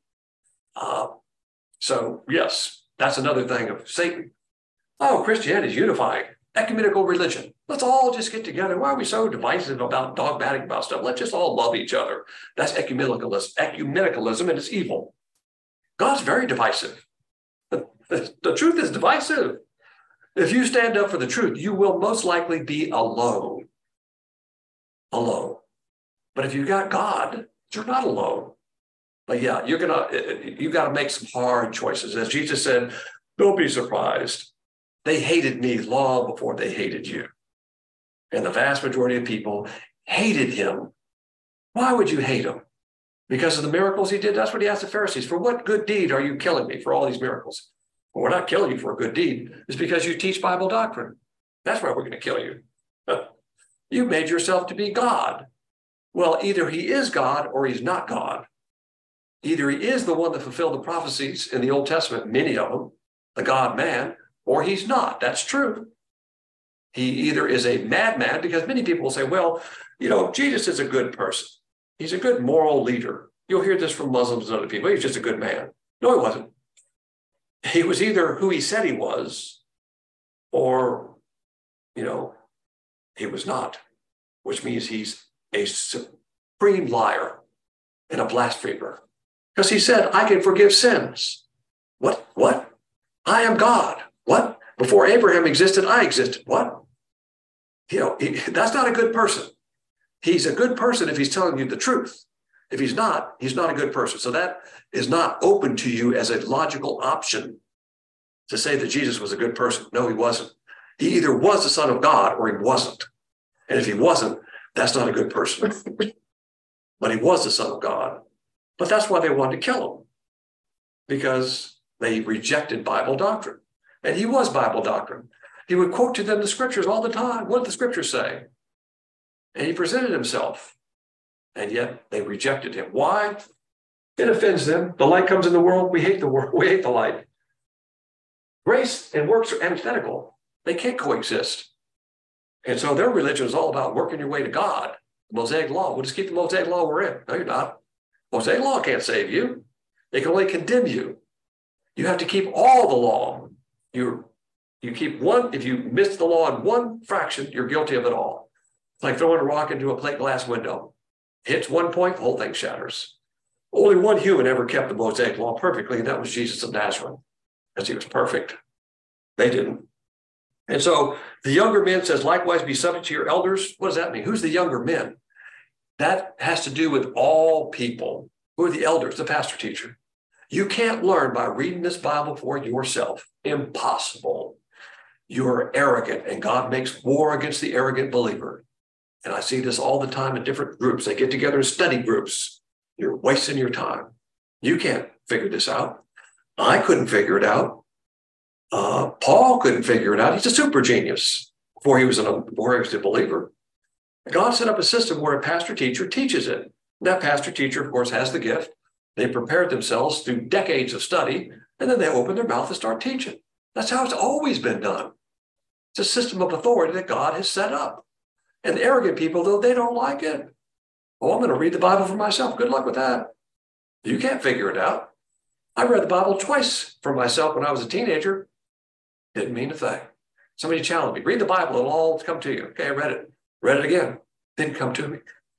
So yes, that's another thing of Satan. Oh, Christianity is unifying. Ecumenical religion. Let's all just get together. Why are we so divisive about dogmatic about stuff? Let's just all love each other. That's ecumenicalism, and it's evil. God's very divisive. The truth is divisive. If you stand up for the truth, you will most likely be alone. Alone. But if you got God, you're not alone. But yeah, you got to make some hard choices. As Jesus said, don't be surprised. They hated me long before they hated you. And the vast majority of people hated him. Why would you hate him? Because of the miracles he did? That's what he asked the Pharisees. For what good deed are you killing me for all these miracles? Well, we're not killing you for a good deed. It's because you teach Bible doctrine. That's why we're going to kill you. You made yourself to be God. Well, either he is God or he's not God. Either he is the one that fulfilled the prophecies in the Old Testament, many of them, the God-man, or he's not. That's true. He either is a madman, because many people will say, well, Jesus is a good person. He's a good moral leader. You'll hear this from Muslims and other people. He's just a good man. No, he wasn't. He was either who he said he was, or, he was not, which means he's a supreme liar and a blasphemer. Because he said, I can forgive sins. What? I am God. What? Before Abraham existed, I existed. What? That's not a good person. He's a good person if he's telling you the truth. If he's not a good person. So that is not open to you as a logical option to say that Jesus was a good person. No, he wasn't. He either was the Son of God or he wasn't. And if he wasn't, that's not a good person. But he was the Son of God. But that's why they wanted to kill him, because they rejected Bible doctrine. And he was Bible doctrine. He would quote to them the scriptures all the time. What did the scriptures say? And he presented himself. And yet they rejected him. Why? It offends them. The light comes in the world. We hate the world. We hate the light. Grace and works are antithetical. They can't coexist. And so their religion is all about working your way to God. The Mosaic law. We'll just keep the Mosaic law we're in. No, you're not. Mosaic law can't save you. They can only condemn you. You have to keep all the law. You keep one. If you miss the law in one fraction, you're guilty of it all. It's like throwing a rock into a plate glass window. Hits one point, the whole thing shatters. Only one human ever kept the Mosaic law perfectly, and that was Jesus of Nazareth, because he was perfect. They didn't. And so the younger men says, likewise, be subject to your elders. What does that mean? Who's the younger men? That has to do with all people. Who are the elders? The pastor teacher. You can't learn by reading this Bible for yourself. Impossible. You're arrogant, and God makes war against the arrogant believer. And I see this all the time in different groups. They get together in study groups. You're wasting your time. You can't figure this out. I couldn't figure it out. Paul couldn't figure it out. He's a super genius before he was a believer. God set up a system where a pastor teacher teaches it. And that pastor teacher, of course, has the gift. They prepared themselves through decades of study, and then they open their mouth and start teaching. That's how it's always been done. It's a system of authority that God has set up. And the arrogant people, though, they don't like it. Oh, I'm going to read the Bible for myself. Good luck with that. You can't figure it out. I read the Bible twice for myself when I was a teenager. Didn't mean a thing. Somebody challenged me, read the Bible, it'll all come to you. Okay, I read it. Read it again. Didn't come to me.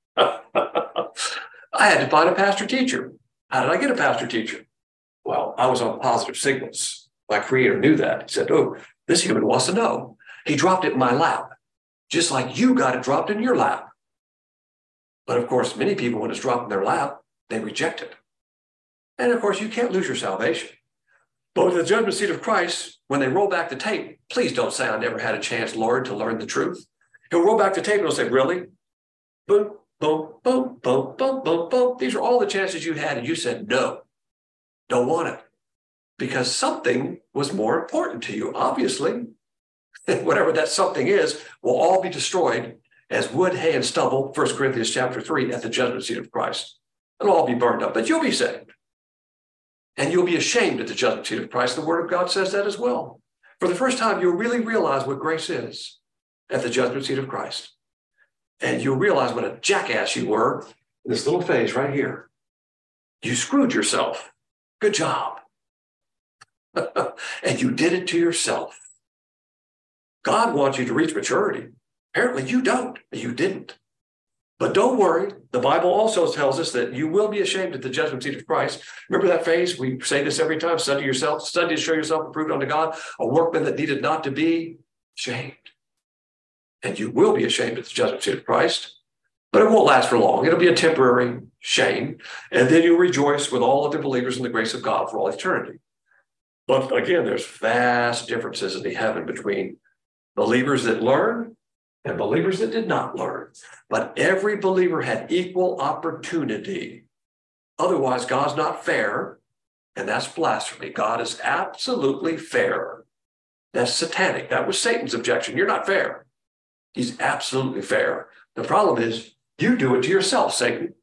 I had to find a pastor teacher. How did I get a pastor teacher? Well, I was on positive signals. My creator knew that. He said, oh, this human wants to know. He dropped it in my lap, just like you got it dropped in your lap. But of course, many people, when it's dropped in their lap, they reject it. And of course, you can't lose your salvation. But with the judgment seat of Christ, when they roll back the tape, please don't say, I never had a chance, Lord, to learn the truth. He'll roll back the tape and he'll say, really? Boom, boom, boom, boom, boom, boom, boom. These are all the chances you had, and you said, no, don't want it. Because something was more important to you, obviously. Whatever that something is will all be destroyed as wood, hay, and stubble, 1 Corinthians chapter 3, at the judgment seat of Christ. It'll all be burned up, but you'll be saved. And you'll be ashamed at the judgment seat of Christ. The word of God says that as well. For the first time, you'll really realize what grace is at the judgment seat of Christ. And you'll realize what a jackass you were in this little phase right here. You screwed yourself. Good job. And you did it to yourself. God wants you to reach maturity. Apparently you don't. You didn't. But don't worry. The Bible also tells us that you will be ashamed at the judgment seat of Christ. Remember that phrase? We say this every time. Study yourself. Study to show yourself approved unto God. A workman that needed not to be ashamed. And you will be ashamed at the judgment seat of Christ. But it won't last for long. It'll be a temporary shame. And then you'll rejoice with all other believers in the grace of God for all eternity. But again, there's vast differences in the heaven between believers that learn and believers that did not learn. But every believer had equal opportunity. Otherwise, God's not fair, and that's blasphemy. God is absolutely fair. That's satanic. That was Satan's objection. You're not fair. He's absolutely fair. The problem is you do it to yourself, Satan.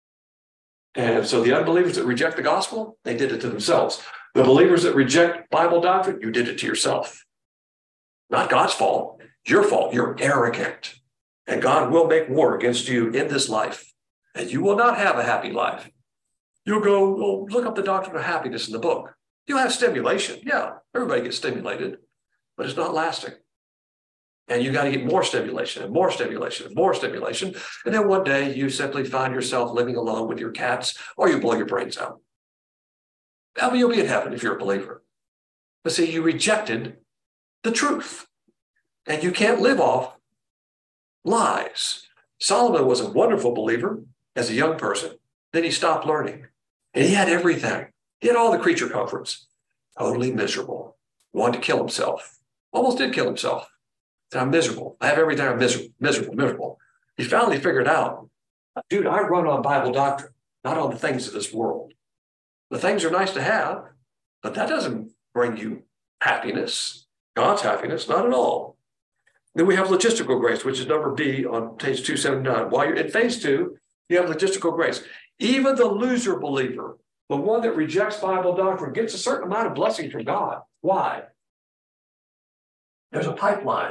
And so the unbelievers that reject the gospel, they did it to themselves. The believers that reject Bible doctrine, you did it to yourself. Not God's fault. Your fault. You're arrogant. And God will make war against you in this life. And you will not have a happy life. You'll go, oh, look up the doctrine of happiness in the book. You'll have stimulation. Yeah, everybody gets stimulated. But it's not lasting. And you got to get more stimulation and more stimulation and more stimulation. And then one day you simply find yourself living alone with your cats, or you blow your brains out. I mean, you'll be in heaven if you're a believer. But see, you rejected the truth. And you can't live off lies. Solomon was a wonderful believer as a young person. Then he stopped learning. And he had everything. He had all the creature comforts. Totally miserable. Wanted to kill himself. Almost did kill himself. Said, I'm miserable. I have everything. I'm miserable. He finally figured out, dude, I run on Bible doctrine, not on the things of this world. The things are nice to have, but that doesn't bring you happiness. God's happiness, not at all. Then we have logistical grace, which is number B on page 279. While you're in phase 2, you have logistical grace. Even the loser believer, the one that rejects Bible doctrine, gets a certain amount of blessing from God. Why? There's a pipeline.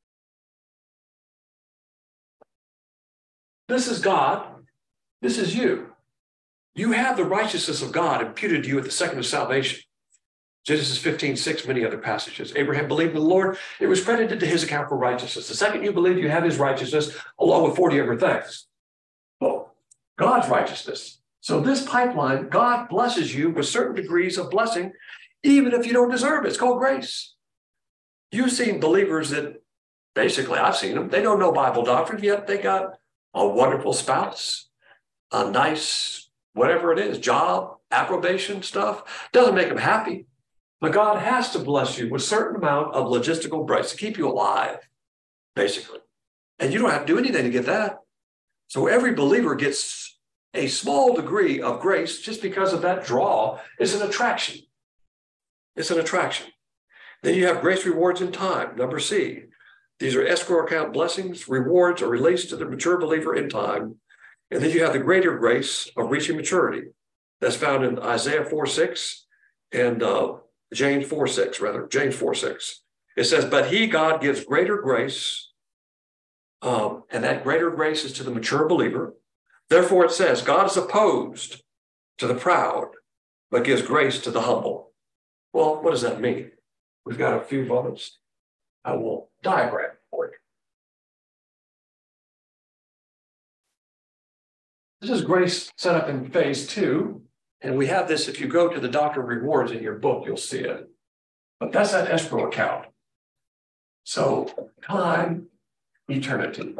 This is God. This is you. You have the righteousness of God imputed to you at the second of salvation. Genesis 15:6, many other passages. Abraham believed in the Lord. It was credited to his account for righteousness. The second you believe, you have his righteousness, along with 40 other things. Oh, God's righteousness. So this pipeline, God blesses you with certain degrees of blessing, even if you don't deserve it. It's called grace. You've seen believers that basically, I've seen them, they don't know Bible doctrine, yet they got a wonderful spouse, a nice, whatever it is, job, approbation stuff. Doesn't make them happy. But God has to bless you with a certain amount of logistical grace to keep you alive, basically. And you don't have to do anything to get that. So every believer gets a small degree of grace just because of that draw. It's an attraction. It's an attraction. Then you have grace rewards in time, number C. These are escrow account blessings. Rewards are released to the mature believer in time. And then you have the greater grace of reaching maturity. That's found in Isaiah 4:6 and James 4:6, James 4:6. It says, but he, God, gives greater grace, and that greater grace is to the mature believer. Therefore, it says, God is opposed to the proud, but gives grace to the humble. Well, what does that mean? We've got a few moments. I will diagram for you. This is grace set up in phase 2. And we have this, if you go to the Doctrine of Rewards in your book, you'll see it. But that's that escrow account. So time, eternity.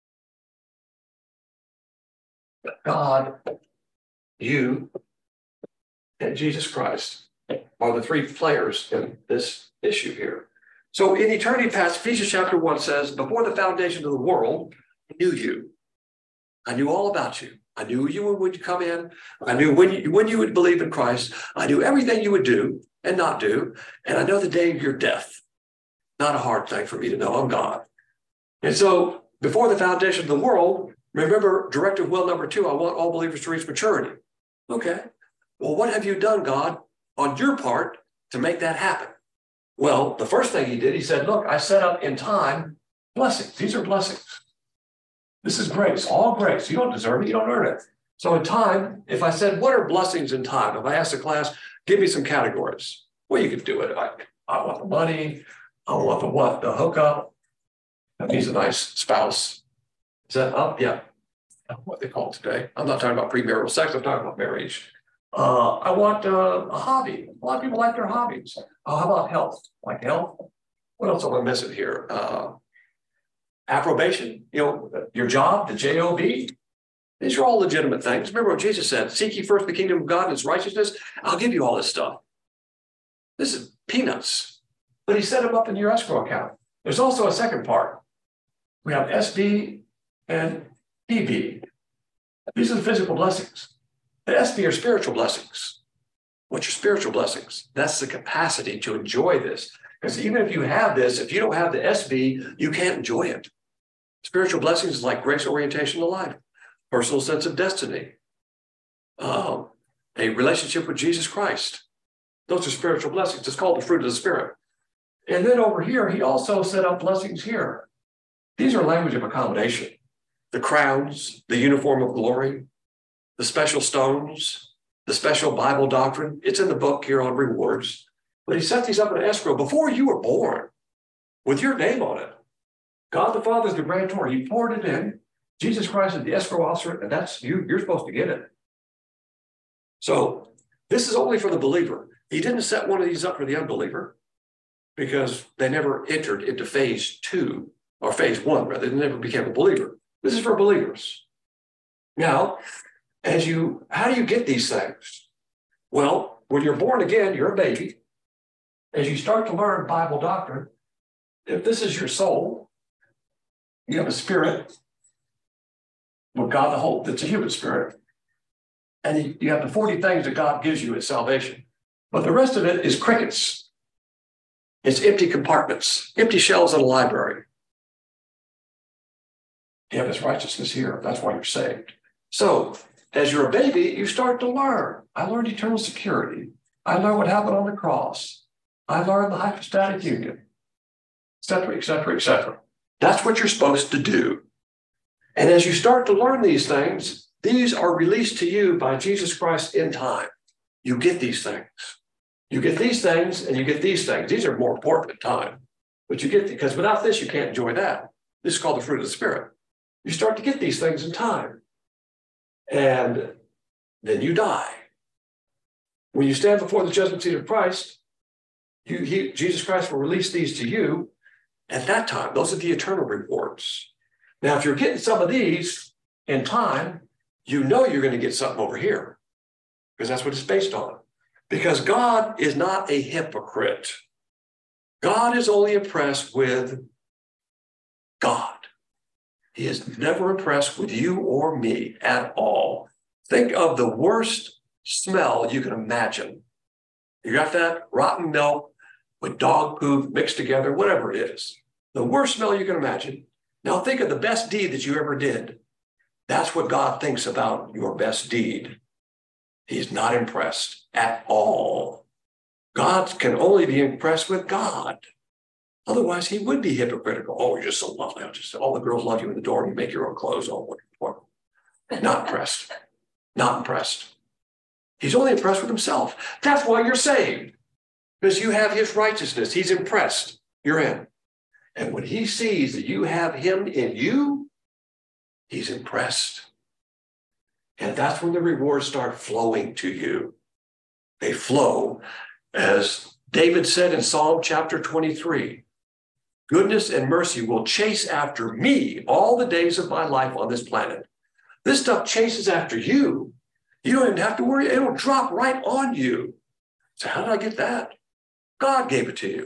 God, you, and Jesus Christ are the 3 players in this issue here. So in eternity past, Ephesians chapter 1 says, before the foundation of the world, I knew you. I knew all about you. I knew you would come in. I knew when you would believe in Christ. I knew everything you would do and not do. And I know the day of your death. Not a hard thing for me to know. I'm God. And so before the foundation of the world, remember directive will number 2, I want all believers to reach maturity. Okay. Well, what have you done, God, on your part to make that happen? Well, the first thing he did, he said, look, I set up in time blessings. These are blessings. This is grace, all grace. You don't deserve it. You don't earn it. So in time, if I said, what are blessings in time? If I asked the class, give me some categories. Well, you could do it. I want the money. I want the what? The hookup. He's a nice spouse. Is that up? Yeah. What they call it today. I'm not talking about premarital sex. I'm talking about marriage. I want a hobby. A lot of people like their hobbies. How about health? Like health? What else am I missing here? Approbation, your job, the job. These are all legitimate things. Remember what Jesus said, seek ye first the kingdom of God and his righteousness. I'll give you all this stuff. This is peanuts. But he set them up in your escrow account. There's also a second part. We have SB and EB. These are the physical blessings. The SB are spiritual blessings. What's your spiritual blessings? That's the capacity to enjoy this. Because even if you have this, if you don't have the SB, you can't enjoy it. Spiritual blessings is like grace orientation to life, personal sense of destiny, a relationship with Jesus Christ. Those are spiritual blessings. It's called the fruit of the Spirit. And then over here, he also set up blessings here. These are language of accommodation. The crowns, the uniform of glory, the special stones, the special Bible doctrine. It's in the book here on rewards. But he set these up in escrow before you were born with your name on it. God the Father is the grantor. He poured it in. Jesus Christ is the escrow officer, and that's you. You're supposed to get it. So this is only for the believer. He didn't set one of these up for the unbeliever because they never entered into phase 2 or phase 1, rather. They never became a believer. This is for believers. Now, how do you get these things? Well, when you're born again, you're a baby. As you start to learn Bible doctrine, if this is your soul, you have a spirit with God the whole, that's a human spirit. And you have the 40 things that God gives you at salvation. But the rest of it is crickets. It's empty compartments, empty shells in a library. You have this righteousness here. That's why you're saved. So as you're a baby, you start to learn. I learned eternal security. I learned what happened on the cross. I learned the hypostatic union, et cetera, et cetera, et cetera. That's what you're supposed to do. And as you start to learn these things, these are released to you by Jesus Christ in time. You get these things. You get these things and you get these things. These are more important than time. But you get, because without this, you can't enjoy that. This is called the fruit of the Spirit. You start to get these things in time. And then you die. When you stand before the judgment seat of Christ, Jesus Christ will release these to you at that time. Those are the eternal rewards. Now, if you're getting some of these in time, you know you're going to get something over here, because that's what it's based on. Because God is not a hypocrite. God is only impressed with God. He is never impressed with you or me at all. Think of the worst smell you can imagine. You got that? Rotten milk with dog poop mixed together, whatever it is. The worst smell you can imagine. Now think of the best deed that you ever did. That's what God thinks about your best deed. He's not impressed at all. God can only be impressed with God. Otherwise, he would be hypocritical. Oh, you're just so lovely. All the girls love you in the door and you make your own clothes. Oh, what? Not impressed. Not impressed. He's only impressed with himself. That's why you're saved. Because you have his righteousness. He's impressed. You're in. And when he sees that you have him in you, he's impressed. And that's when the rewards start flowing to you. They flow, as David said in Psalm chapter 23, goodness and mercy will chase after me all the days of my life on this planet. This stuff chases after you. You don't even have to worry. It'll drop right on you. So how did I get that? God gave it to you.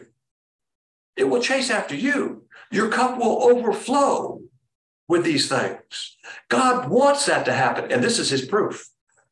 It will chase after you. Your cup will overflow with these things. God wants that to happen. And this is his proof.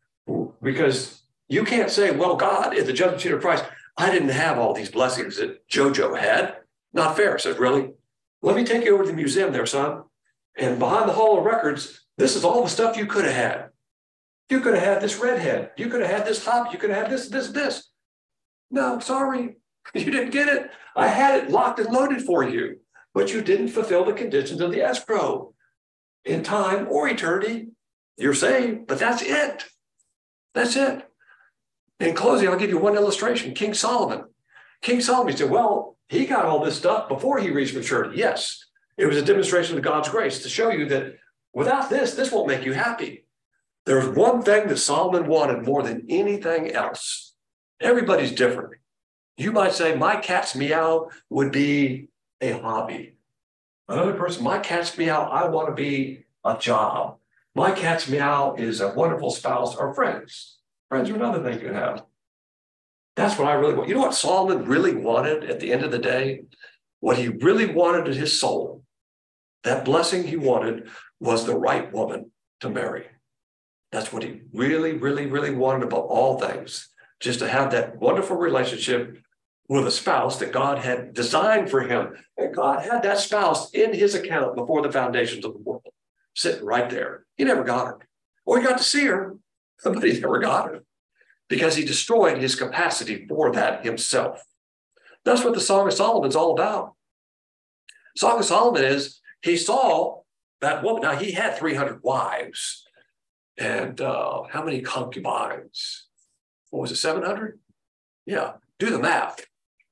Because you can't say, well, God, at the judgment seat of Christ, I didn't have all these blessings that JoJo had. Not fair. I said, really? Let me take you over to the museum there, son. And behind the Hall of Records, this is all the stuff you could have had. You could have had this redhead. You could have had this hop. You could have had this. No, sorry. You didn't get it. I had it locked and loaded for you, but you didn't fulfill the conditions of the escrow. In time or eternity, you're saved, but that's it. That's it. In closing, I'll give you one illustration. King Solomon. King Solomon said, well, he got all this stuff before he reached maturity. Yes, it was a demonstration of God's grace to show you that without this won't make you happy. There's one thing that Solomon wanted more than anything else. Everybody's different. You might say, my cat's meow would be a hobby. Another person, my cat's meow, I want to be a job. My cat's meow is a wonderful spouse or friends. Friends are another thing you have. That's what I really want. You know what Solomon really wanted at the end of the day? What he really wanted in his soul, that blessing he wanted, was the right woman to marry. That's what he really, really, really wanted above all things, just to have that wonderful relationship with a spouse that God had designed for him. And God had that spouse in his account before the foundations of the world, sitting right there. He never got her. Or he got to see her, but he never got her because he destroyed his capacity for that himself. That's what the Song of Solomon's all about. Song of Solomon is, he saw that woman. Now, he had 300 wives. And how many concubines? What was it, 700? Yeah, do the math.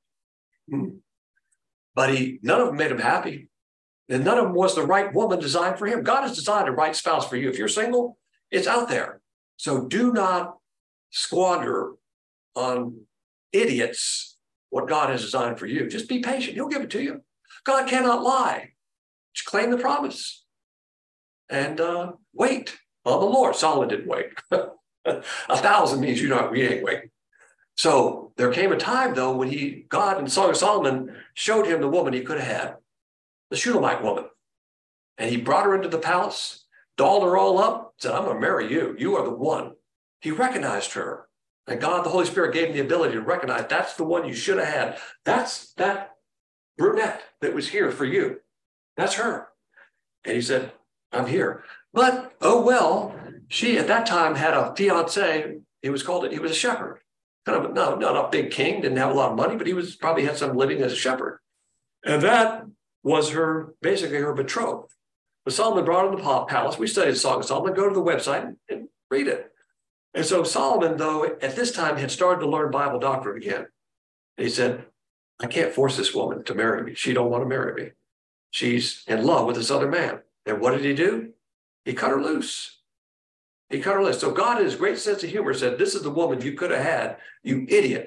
But none of them made him happy. And none of them was the right woman designed for him. God has designed a right spouse for you. If you're single, it's out there. So do not squander on idiots what God has designed for you. Just be patient. He'll give it to you. God cannot lie. Just claim the promise. And wait on the Lord. Solomon didn't wait. 1,000 means you ain't waiting. So there came a time, though, when God in Song of Solomon showed him the woman he could have had, the Shunammite woman. And he brought her into the palace, dolled her all up, said, I'm going to marry you. You are the one. He recognized her. And God, the Holy Spirit, gave him the ability to recognize that's the one you should have had. That's that brunette that was here for you. That's her. And he said, I'm here. But, oh, well, she at that time had a fiance. He was a shepherd. Kind of not a big king, didn't have a lot of money, but he probably had some living as a shepherd. And that was basically her betrothed. But Solomon brought her to the palace. We studied the Song of Solomon. Go to the website and read it. And so Solomon, though, at this time had started to learn Bible doctrine again. And he said, I can't force this woman to marry me. She don't want to marry me. She's in love with this other man. And what did he do? He cut her loose. He cut her loose. So God, in his great sense of humor, said, this is the woman you could have had, you idiot.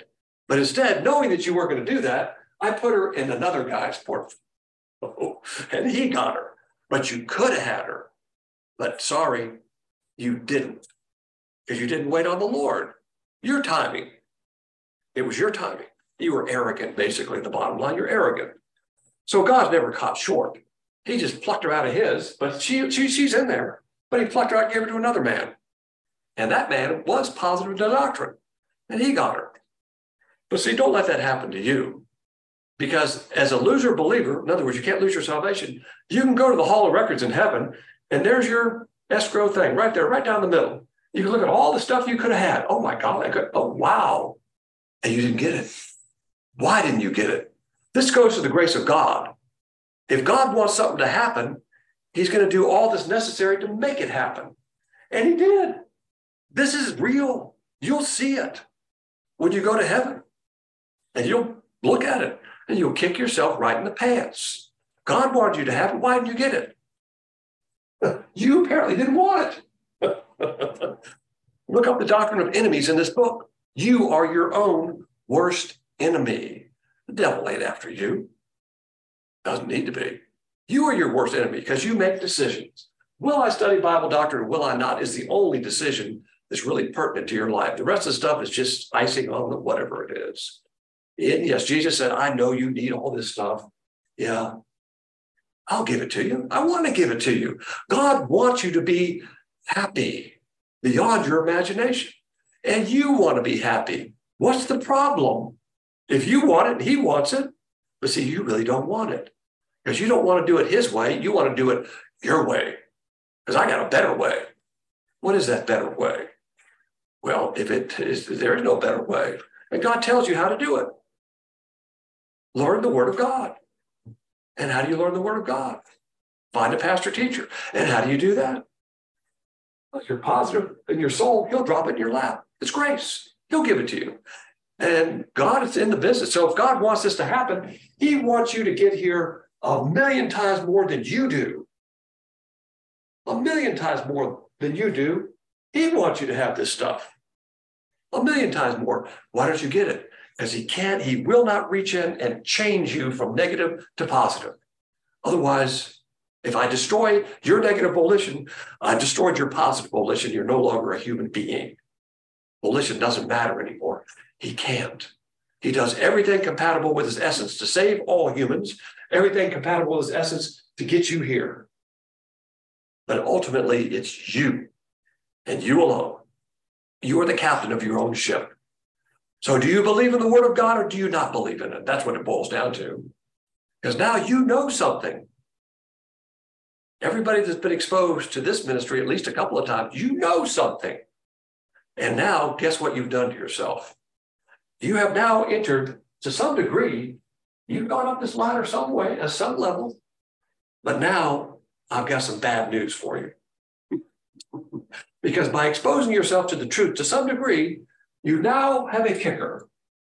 But instead, knowing that you weren't going to do that, I put her in another guy's portfolio, and he got her. But you could have had her. But sorry, you didn't, because you didn't wait on the Lord. Your timing. It was your timing. You were arrogant, basically, the bottom line. You're arrogant. So God's never caught short. He just plucked her out of his, but she's in there. But he plucked her out and gave her to another man. And that man was positive to doctrine, and he got her. But see, don't let that happen to you. Because as a loser believer, in other words, you can't lose your salvation, you can go to the Hall of Records in heaven, and there's your escrow thing right there, right down the middle. You can look at all the stuff you could have had. Oh my God, oh wow. And you didn't get it. Why didn't you get it? This goes to the grace of God. If God wants something to happen, he's going to do all that's necessary to make it happen. And he did. This is real. You'll see it when you go to heaven. And you'll look at it and you'll kick yourself right in the pants. God wanted you to have it. Why didn't you get it? You apparently didn't want it. Look up the doctrine of enemies in this book. You are your own worst enemy. The devil ain't after you. Doesn't need to be. You are your worst enemy because you make decisions. Will I study Bible doctrine or will I not is the only decision that's really pertinent to your life. The rest of the stuff is just icing on the whatever it is. And yes, Jesus said, I know you need all this stuff. Yeah, I'll give it to you. I want to give it to you. God wants you to be happy beyond your imagination. And you want to be happy. What's the problem? If you want it, he wants it. But see, you really don't want it. Because you don't want to do it his way. You want to do it your way. Because I got a better way. What is that better way? Well, if it is, there is no better way. And God tells you how to do it. Learn the Word of God. And how do you learn the Word of God? Find a pastor teacher. And how do you do that? Well, you're positive in your soul. He'll drop it in your lap. It's grace. He'll give it to you. And God is in the business. So if God wants this to happen, he wants you to get here 1,000,000 times more than you do. 1,000,000 times more than you do. He wants you to have this stuff. 1,000,000 times more. Why don't you get it? Because he will not reach in and change you from negative to positive. Otherwise, if I destroy your negative volition, I destroyed your positive volition. You're no longer a human being. Volition doesn't matter anymore. He can't. He does everything compatible with his essence to save all humans, everything compatible with his essence to get you here. But ultimately, it's you and you alone. You are the captain of your own ship. So do you believe in the Word of God or do you not believe in it? That's what it boils down to. Because now you know something. Everybody that's been exposed to this ministry at least a couple of times, you know something. And now, guess what you've done to yourself? You have now entered, to some degree, you've gone up this ladder some way, at some level. But now, I've got some bad news for you. Because by exposing yourself to the truth to some degree, you now have a kicker.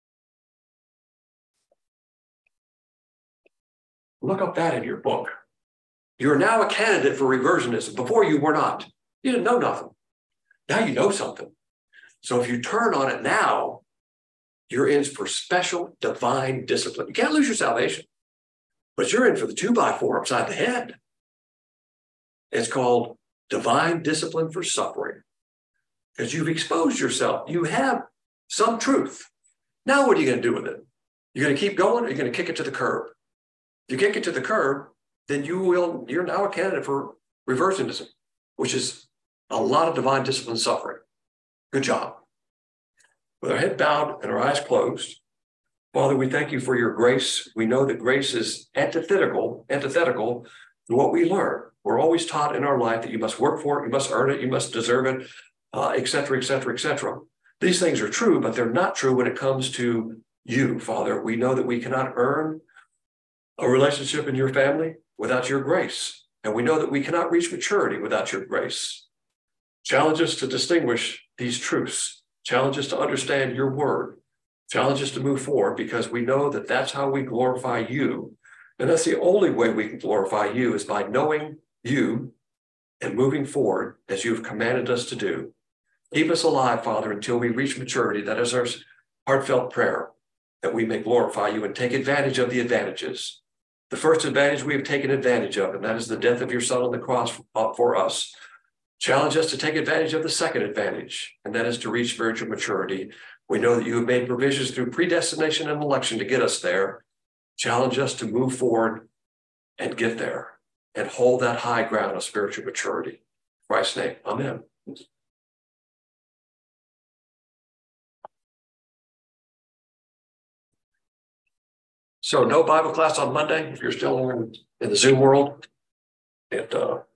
Look up that in your book. You're now a candidate for reversionism. Before you were not. You didn't know nothing. Now you know something. So if you turn on it now, you're in for special divine discipline. You can't lose your salvation, but you're in for the 2x4 upside the head. It's called divine discipline for suffering because you've exposed yourself. You have some truth. Now what are you going to do with it? You're going to keep going or you're going to kick it to the curb? If you kick it to the curb, then you're now a candidate for reversionism, which is a lot of divine discipline suffering. Good job. With our head bowed and our eyes closed, Father, we thank you for your grace. We know that grace is antithetical to what we learn. We're always taught in our life that you must work for it, you must earn it, you must deserve it, et cetera, et cetera, et cetera. These things are true, but they're not true when it comes to you, Father. We know that we cannot earn a relationship in your family without your grace. And we know that we cannot reach maturity without your grace. Challenge us to distinguish these truths. Challenge us to understand your word. Challenge us to move forward because we know that that's how we glorify you. And that's the only way we can glorify you is by knowing you and moving forward as you've commanded us to do. Keep us alive, Father, until we reach maturity. That is our heartfelt prayer. that we may glorify you and take advantage of the advantages. The first advantage we have taken advantage of, and that is the death of your son on the cross for us. Challenge us to take advantage of the second advantage, and that is to reach spiritual maturity. We know that you have made provisions through predestination and election to get us there. Challenge us to move forward and get there and hold that high ground of spiritual maturity. In Christ's name, amen. So no Bible class on Monday if you're still in the Zoom world. And